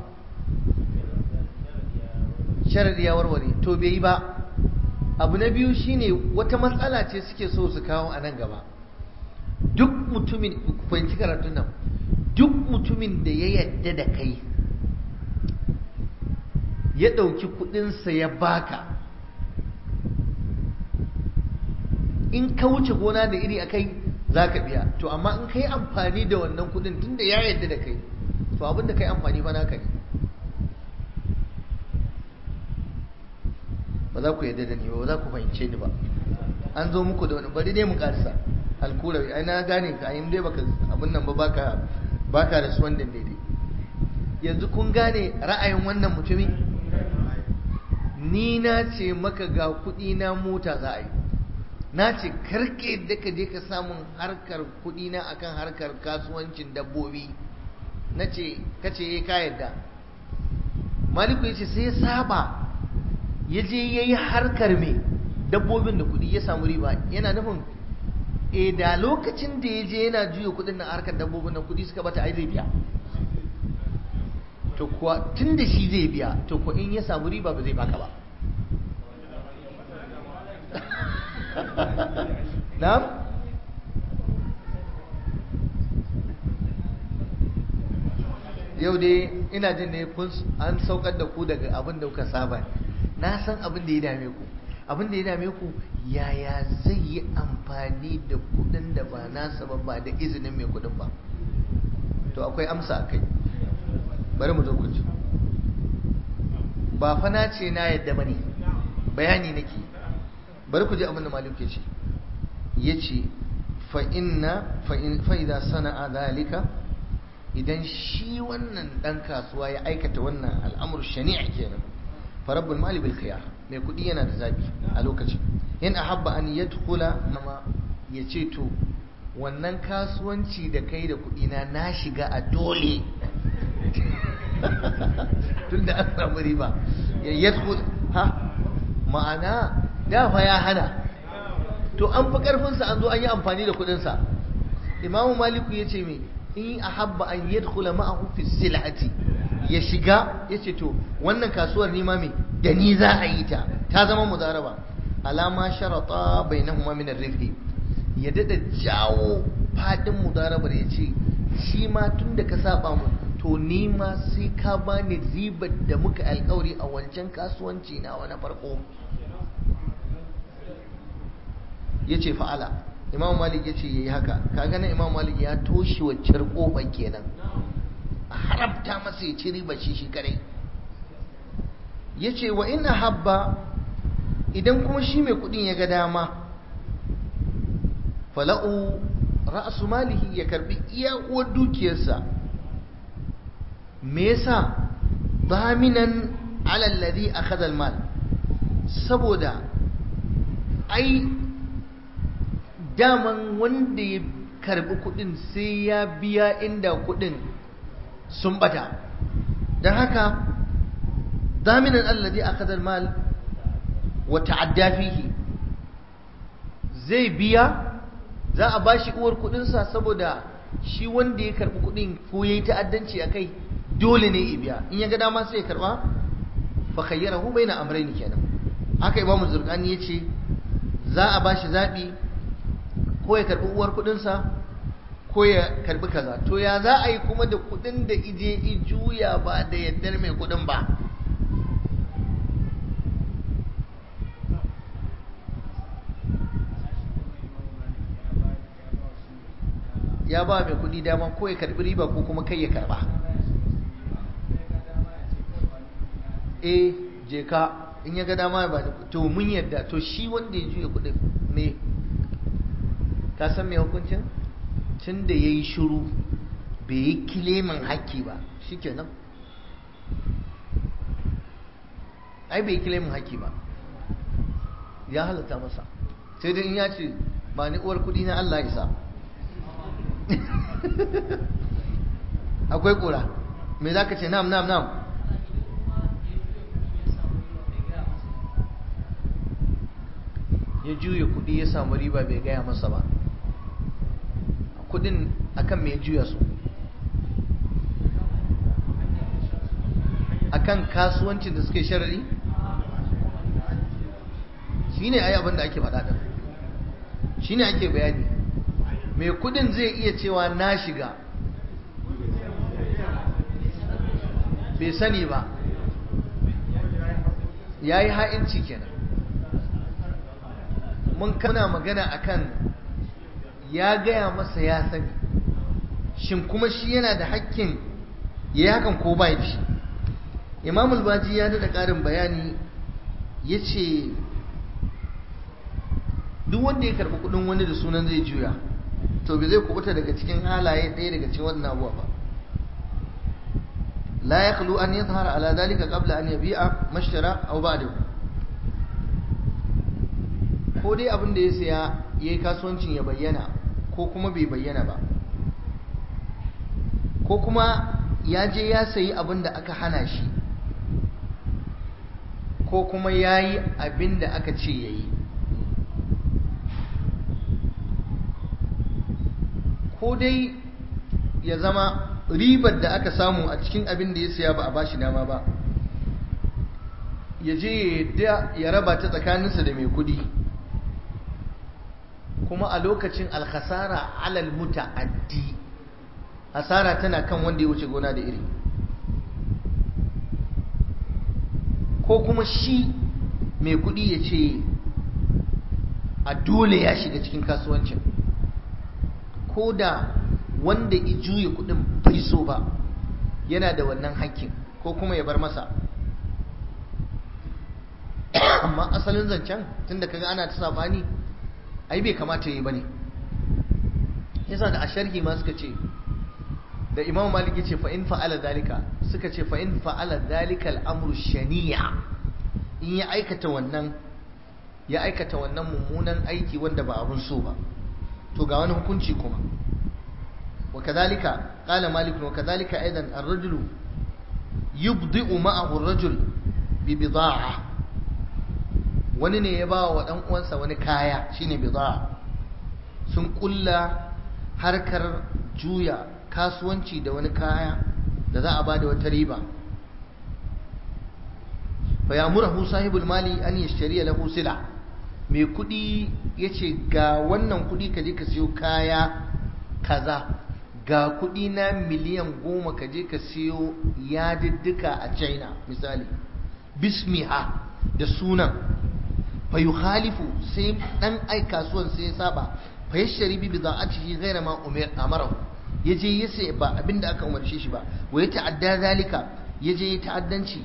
sharadi ya warware, to bai yi ba. Abu na biyu shine wata matsala ce suke so su kawo a nan gaba. Duk mutumin, ku fahimci karatun nan, duk mutumin da ya yadda da kai ya ɗauki kuɗinsa ya baka, in ka wuce gona da iri akai za ka biya. To amma in ka yi amfani da wannan kuɗin tunda ya yadda da kai, to abinda ka yi amfani fa naka ne. Ba za ku yadda da ni ba za ku fahimce ni ba. An zo muku da wani, bari dai mu karsa alkurawi. Ai na gane ka, in dai baka abin nan ba, baka baka da suwandan daidai. Yanzu kun gane ra'ayin wannan mutumin? Ni na ce maka ga kuɗi na mota za a yi, na ce karke da ka je ka samun harkar kuɗi na akan harkar kasuwancin dabbobi, na ce kace ka yadda. Maliku ya ce sai ya saba, ya je ya yi harkar mai dabbobin da kuɗi ya samu riba. Yana nufin da lokacin da ya je yana juya kuɗin na harkar dabbobin na kuɗi suka bata ai zai biya. To kuwa tun da shi zai biya, to ko in ya samu riba ba zai baka ba. Na'am? Yau dai ina jin ne an saukar da ku daga abin da kuka saba. Na san abin da ya dame ku. Abin da ya dame ku yaya zai yi amfani da kudin da ba nasa ba da izinin mai kudin ba. To akwai amsa a kai. Bari mu zo ku ji. Ba fa na ce na yadda bane, bayani nake. Bari ku ji abin da Malik ya ce. Yace fa idza sana'a zalika, idan shi wannan dan kasuwa ya aikata wannan al'amur shani'a kenan, fa rabbul mali bil khiyar, mai kudi yana da zabi a lokacin. In ahabba an yadkhula ma yace to wannan kasuwanci da kai da kudi na shiga a dole tunda an samu riba ya yadkhul ha, ma'ana da fa ya hana, to an fi karfin sa an zo an yi amfani da kudin sa. Imamu Maliku yace me in ahabba an yadkhula ma'ahu fi sil'ati, ya shiga yace to wannan kasuwar ni ma me da ni za a yi ta zama mudaraba alama sharata bainahuma min ar-rifqi, ya dada jawo fadin mudarabar yace shi ma tunda ka saba mu to ni ma sai ka bani ribar da muka alƙawari a wancan kasuwanci na wani farko. Yace fa'ala, Imam Malik yace yayi haka. Kaga nan Imam Malik ya toshe waccar kofar kenan, a haramta masa ya ci riba shi kare. Yace wa in habba, idan kuma shi mai kudin ya ga dama, fala'u ra'su malihi, ya karbi iya uwar dukiyarsa. Me yasa? Daminan ala alladhi akhadha al-mal, saboda ai daman wanda ya karbi kudin sai ya biya inda kudin sun bata. Dan haka daminan alladhi akhadha al-mal wa ta'adda fihi, zai biya, za a bashi uwar kudin sa, saboda shi wanda ya karbi kudin ko yayi ta'addanci akai dole ne ya biya. In ya ga dama sai ya karba, fa khayyarahu baina amrayn kenan. Haka Imam Zurqani yace za a bashi zabi, ko ya karbi uwar kudin sa ko ya karbi kaza. To ya za a yi kuma da kudin da ije juya ba da yaddar mai kudin ba? Ya ba mai kudi dama ko ya karbi riba ko kuma kai ya karba. Je ka, in ya ga dama ya bani, to mun yadda. To shi wanda ya juya kudin me, ka san me hukuncin? Tun da ya yi shiru bai yi kilemin haƙƙi ba, shi kenan. Ai bai yi kilemin haƙƙi ba, ya halatta masa. Sai dai in ya ce ba ni uwar kudi na Allah isa akwai ƙura. Me za ka ce? Nam ya juya kudi ya samu riba bai gaya masa ba. Kudin akan me ya juya su? Akan kasuwancin da suke sharari? Shine ai abin da ake faɗa din, shine ake bayani. Mai kudin zai iya cewa na shiga, bai sani ba, yayi ha'inci kenan. Muna magana akan ya gaya masa ya sani, shin kuma shi yana da hakkin ya yi hakan ko bai da shi? Imam al-Baji ya da ƙarin bayani, ya ce duk wanda ya karɓi kuɗin wani da sunan zai juya, to bai zai kubuta daga cikin halaye ɗaya daga cikin wannan abuwa ba. la yakhlu an yadhhara ala dhalika qabla an yabi'a mashtara aw ba'dahu. Ko dai abin da ya saya yayi kasuwancin ya bayyana ko kuma bai bayyana ba, ko kuma ya je ya sayi abin da aka hana shi, ko kuma ya yi abin da aka ce ya yi, ko dai ya zama ribar da aka samu a cikin abin da ya siya ba a bashi dama ba, ya je ya raba ta tsakaninsa da mai kudi, kuma a lokacin alkhasara alal muta'addi, hasara tana kan wanda ya wuce gona da iri, ko kuma shi mai kudi ya ce a dole ya shiga cikin kasuwancin, ko da wanda ya juya kudin bai so ba yana da wannan hakkin, ko kuma ya bar masa. Amma asalin zancen tunda kaga ana ta sabani, ai bai kamata yi bane. Yasa da a sharhi ma suka ce, da Imam Malik yace fa in fa'ala zalika, suka ce fa in fa'ala zalika al-amru shani'a, in ya aikata wannan mummunan aiki wanda ba abun so ba, to ga wani hukunci kuma. Wa kadhalika qala Malik, wa kadhalika aidan ar-rajulu yubdi'u ma'ahu ar-rajul bi bida'ah, wani ne ya ba wa dan uwansa wani kaya shine bida'ah, sun kulla harkar juya kasuwanci da wani kaya da za a ba da wata riba. fa ya'muruhu sahibul mali an yashtari lahu sila, mai kudi yace ga wannan kudi ka je ka siyo kaya kaza, ga kudi na miliyan 10 ka je ka siyo yadiddika a China misali, bismiha da sunan. fa yukhalifu, sai dan ai kasuwan sai ya saba, fa yashtari bi bida'atihi ghayra ma amarahu, yaje ya sai ba abinda aka umarce shi ba, wa ya ta'adda zalika, yaje ya ta'addanci.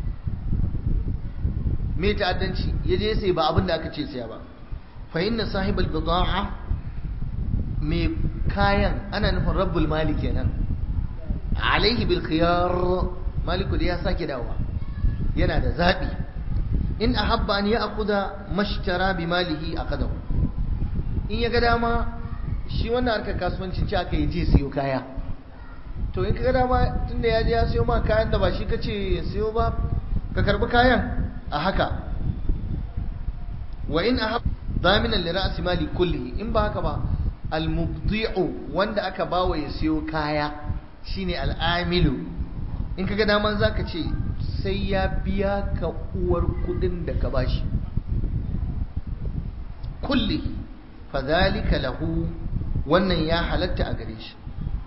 Me ta'addanci? Yaje ya sai ba abinda aka ce saya ba. fa inna sahibal bida'a, me kayan ana nufin rabbul mali kenan, alaihi bil khiyar, maliku da ya sake dawowa yana da zabi. in ahabba an ya'khudha mashtara bi malihi aqadahu, in ya ga dama shi wannan harkar kasuwancin ci aka yi je siyo kaya, to in ka ga dama tunda ya je ya siyo ma kayan da ba shi kace ya siyo ba, ka karbi kayan a haka. wa in ahabba daminan li ra'si mali kullihi, in ba haka ba al-mubdi'u, wanda aka bawa ya siyo kaya shine al-amilu, in ka ga dama zaka ce sai ya biya ka uwar kudin da ka bashi kullihi, fadhalika lahu, wannan ya halatta a gare shi.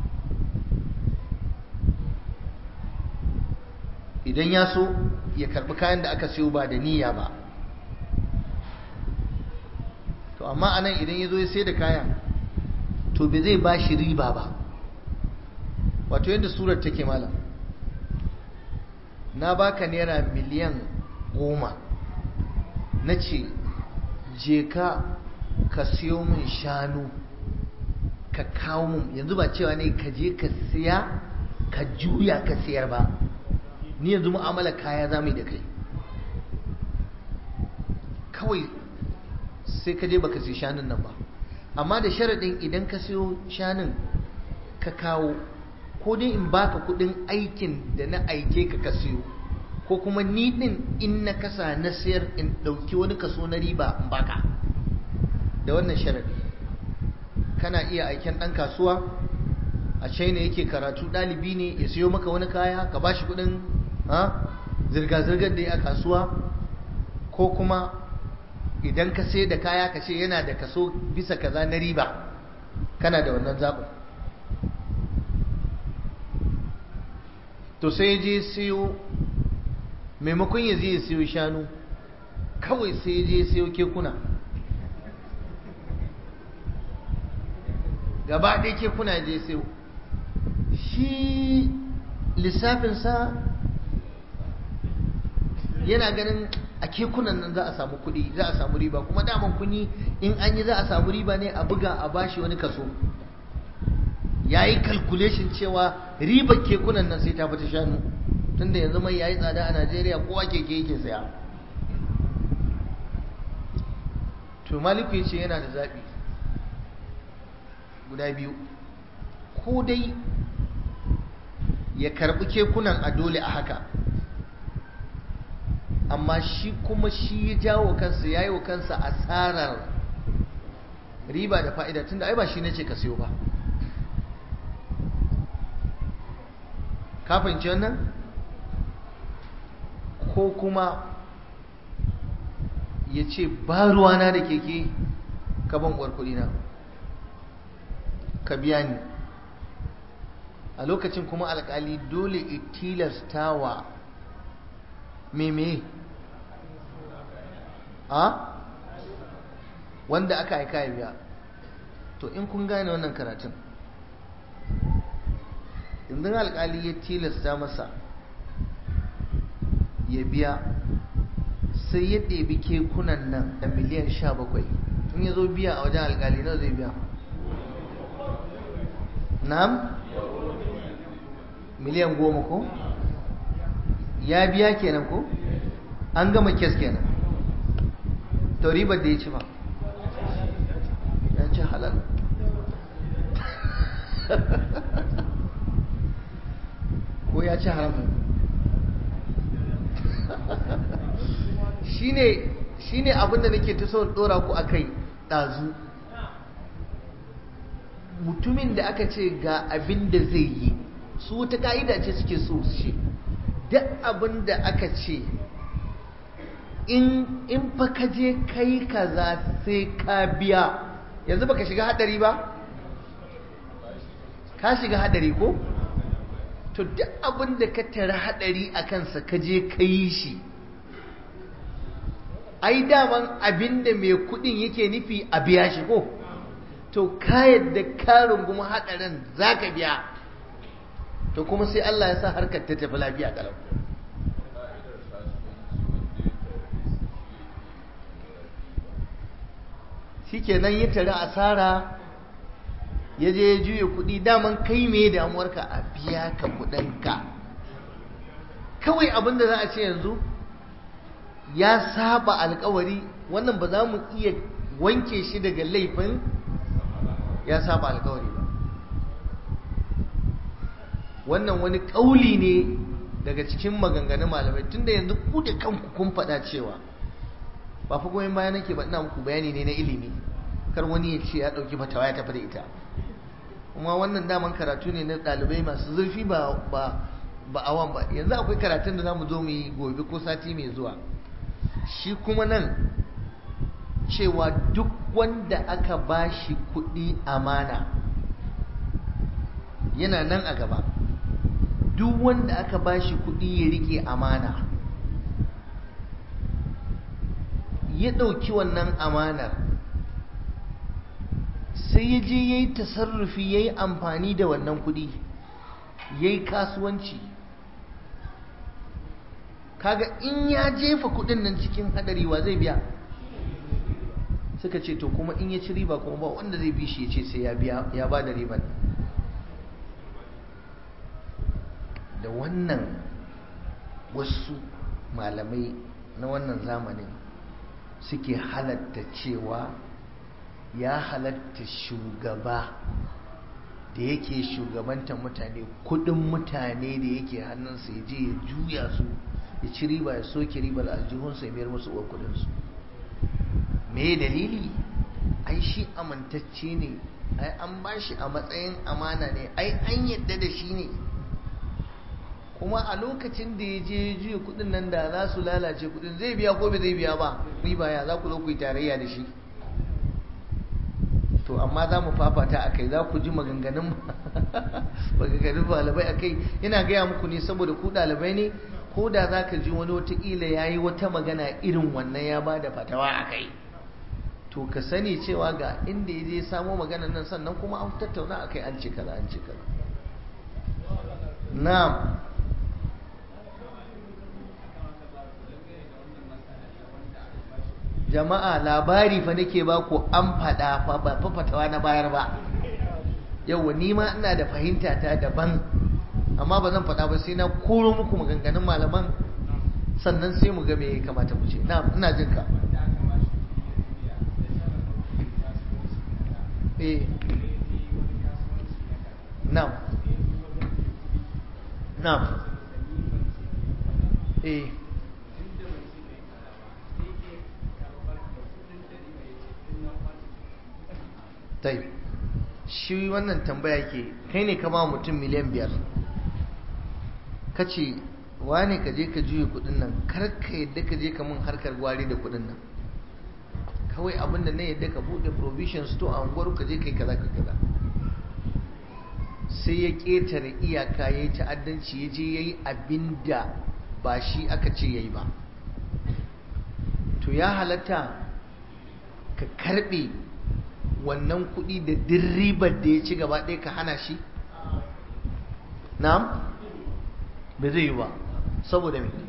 idan ya so ya karbi kayan da aka siyo ba da niyya ba. to amma anan idan ya zo ya sai da kayan, to bai zai ba shi riba ba. wato yadda surar take malam, na baka naira miliyan 10, na ce je ka siyo min shanu ka kawo min, yanzu ba cewa ne ka je ka siya ka juya ka siyar ba, ni yanzu mu'amala kaya za mu yi da kai, kawai sai ka je baka siya shanun nan ba. amma da sharaɗin idan ka siyo shanun ka kawo, ko dai in baka kudin aikin da na aike ka ka siyo, ko kuma ni din in na kasa na sayar in dauki wani kaso na riba in baka. da wannan sharadi kana iya aiken dan kasuwa a China yake karatu, dalibi ne, ya siyo maka wani kaya ka bashi kudin zirga-zirgar da ya kasuwa, ko kuma idan ka sai da kaya ka ce yana da kaso bisa kaza na riba, kana da wannan zaɓin. to sai je siyo, maimakon ya je ya siyo shanu, kawai sai je ya siyo kekuna, gaba ɗaya kekuna ya je ya siyo. shi lissafinsa yana ganin a kekunan nan za a samu kuɗi, za a samu riba, kuma daman kunyi in an yi za a samu riba ne a buga a bashi wani kaso. ya yi calculation cewa ribar kekunan nan sai ta fita shanu, tunda yanzu mai yayi tsada a Najeriya kowa keke yake saya. To Maliku ya ce yana da zaɓi guda biyu, ko dai ya karɓi kekunan a dole a haka, amma shi kuma shi ya jawo kansa, ya yi wa kansa asarar riba da fa'ida, tunda ai ba shi ne ce ka siyo ba. Ka fahimci wannan? Ko kuma ya ce ba ruwana da keke, ka ban uwar kuɗina ka biya ni. A lokacin kuma alƙali dole ya tilasta wa meme a wanda aka aika ya biya. To in kun gane wannan karatun, idan alƙali ya tilasta masa ya biya, sai ya ɗebi kekunan nan da miliyan 17, in ya zo biya a wajen alƙali nawa zai biya? Na'am? miliyan 10 ko? Ya biya kenan ko? An gama kes kenan. To ribar da ya ci ba, ya ci halal. Ko ya ci haram? shine abinda nake ta so dora ku akai dazu. Mutumin da aka ce ga abin da zai yi, su wata ka'ida ce suke so su ce, duk abin da aka ce in fa ka je kai kaza sai ka biya, yanzu baka shiga hadari ba? Ka shiga hadari ko? To duk abin da ka tara hadari a kansa ka je ka yi shi, ai daman abin da mai kudin yake nufi a biya shi ko? To ka yadda ka rungumi hadarin za ka biya, to kuma sai Allah ya sa harkar ta tafi lafiya kalau. Shikenan ya tare asara, ya je ya juye kuɗi, daman kai me damuwarka a biya ka kuɗinka. Kawai abin da za a ce yanzu ya saba alkawari, wannan ba za mu iya wanke shi daga laifin ya saba alkawari ba. Wannan wani ƙauli ne daga cikin maganganun malamai, tunda yanzu ku da kanku kun faɗa cewa ba fa goyon baya nake ba, ina muku bayani ne na ilimi, kar wani ya ce ya ɗauki fatawa ya tafi da ita. Kuma wannan daman karatu ne na ɗalibai masu zurfi ba awan ba. Yanzu akwai karatun da zamu zo mu yi gobe ko sati mai zuwa, shi kuma nan cewa duk wanda aka bashi kuɗi amana, yana nan a gaba, duk wanda aka bashi kuɗi ya rike amana, ya ɗauki wannan amanar, sai ya je ya yi tasarrufi, ya yi amfani da wannan kuɗi, ya yi kasuwanci. Kaga in ya jefa kuɗin nan cikin haɗari, wa zai biya? Suka ce to kuma in ya ci riba kuma ba wanda zai bi shi ya ce sai ya biya, ya ba da riban. Da wannan wasu malamai na wannan zamanin suke halatta cewa ya halatta shugaba da yake shugabantar mutane, kudin mutane da yake hannunsa, ya je ya juya su, ya ci riba, ya soke ribar aljihunsa, ya mayar musu uwar kudinsu. Me dalili? Ai shi amintacce ne, ai an ba shi a matsayin amana ne, ai an yadda da shi ne. Kuma a lokacin da ya je ya juya kudin nan, da za su lalace kudin, zai biya ko bai zai biya ba? Riba ya za ku zo ku yi tarayya da shi? To amma za mu fafata a kai, za ku ji maganganun ɗalibai a kai. Ina gaya muku ne saboda ku ɗalibai ne, ko da za ka ji wani watakila ya yi wata magana irin wannan ya ba da fatawa a kai, to ka sani cewa ga inda ya je samo maganan nan, sannan kuma an tattauna a kai, an ce kaza, an ce kaza. Na'am. Jama'a labari fa nake ba ku, an faɗa fa, ba fatawa na bayar ba. Yawwa ni ma ina da fahimta ta daban, amma ba zan faɗa ba sai na koro muku maganganun malaman sannan sai mu ga me ya kamata mu ce. Na ina jin ka. Na'am na'am tai shi wannan tambaya ke kai ne ka ba mutum miliyan 5 ka ce wane ka je ka juye kudin nan kar ka yadda ka je ka mun harkar gwari da kudin nan, kawai abinda na yadda ka bude provision store a unguwar ka je kai kaza ka kaza. sai ya ƙetare iyaka ya yi ta'addanci ya je ya yi abin da ba shi aka ce ya yi ba, to ya halatta ka karɓe wannan kuɗi da dirribar da ya ci gaba ɗaya ka hana shi? na'am ba zai yi ba. Saboda me?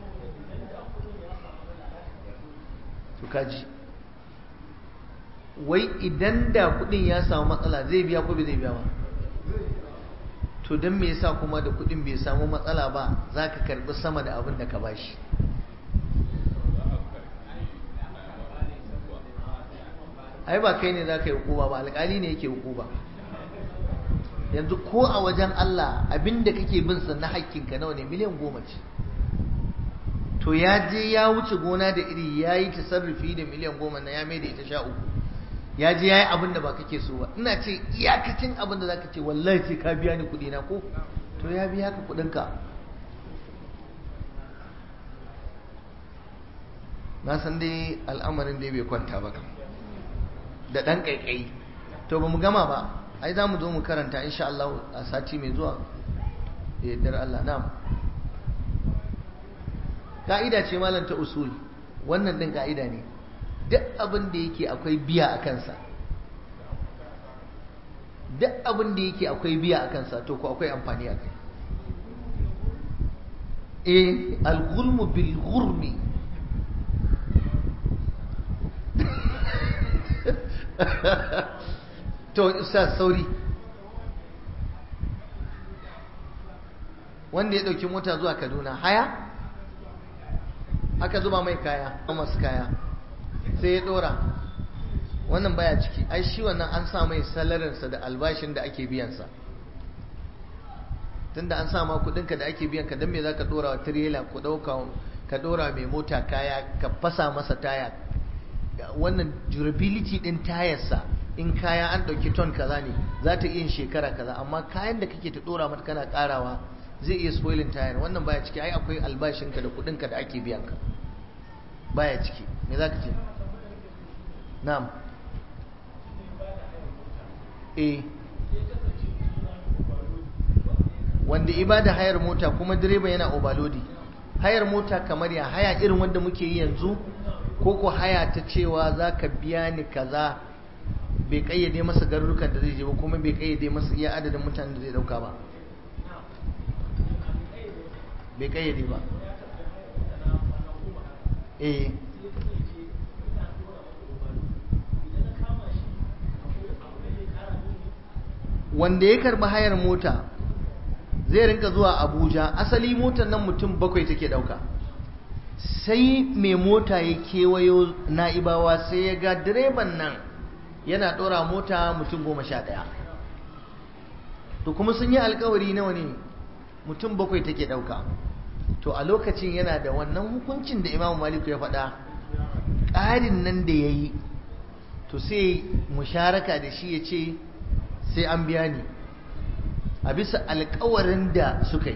to kaji wai idan da kuɗin ya samu matsala zai biya ko bai zai biya ba? to don me yasa kuma da kuɗin bai samu matsala ba za ka karɓi sama da abin da ka bashi? ai ba kai ne za ka yi hukuma ba, alƙali ne yake hukuma. yanzu ko a wajen Allah abinda kake bin sa na haƙƙinka nawa ne? miliyan 10 ce. to ya je ya wuce gona da iri ya yi tasarrufi da miliyan 10 na ya mai da ita 13, ya je ya yi abin da ba kake so ba. ina ce iyakacin abin da za ka ce wallahi sai ka biya ni kuɗi na ko? to ya biya ka kuɗinka. na san dai al'amarin dai bai kwanta ba kam da ɗan ƙaiƙayi. to ba mu gama ba, ai za mu zo mu karanta insha Allah a sati mai zuwa da yardar Allah. na'am ka'ida ce malam ta usul, wannan din ka'ida ne, duk abin da yake akwai biya a kansa, duk abin da yake akwai biya a kansa to ko akwai amfani a kai. al-ghulmu bil ghurmi to ustaz sauri, wanda ya dauki mota zuwa Kaduna haya aka zuba mai kaya masu kaya sai ya dora, wannan baya ciki. ai shi wannan an sa mai salarinsa da albashin da ake biyansa, tunda an sa ma kudinka da ake biyanka, don me za ka dora wa tirela ku dauka ka dora mai mota kaya ka fasa masa taya? wannan durability din tayarsa in kaya an dauki ton kaza ne za ta iya shekara kaza, amma kayan da kake ta dora mata kana karawa zai iya spoiling tayar. wannan baya ciki. ai akwai albashinka da kudinka da ake biyanka, baya ciki. me za ka ce? na'am wanda ibada hayar mota kuma direba yana overloading. hayar mota kamar ya haya irin wanda muke yi yanzu, ko ko haya ta cewa za ka biya ni kaza, bai kayyade masa garurukan da zai je ba kuma bai kayyade masa iya adadin mutanen da zai dauka ba? bai kayyade ba. wanda ya karbi hayar mota zai rinka zuwa Abuja, asali motar nan mutum 7 take dauka, sai mai mota ya kewayo Na'ibawa sai ya ga direban nan yana dora mota mutum 11, to kuma sun yi alkawari nawa ne? mutum 7 take dauka. to a lokacin yana da wannan hukuncin da Imam Malik ya faɗa, ƙarin nan da ya yi to sai musharaka da shi ya ce sai an biya ni a bisa alkawarin da suka yi.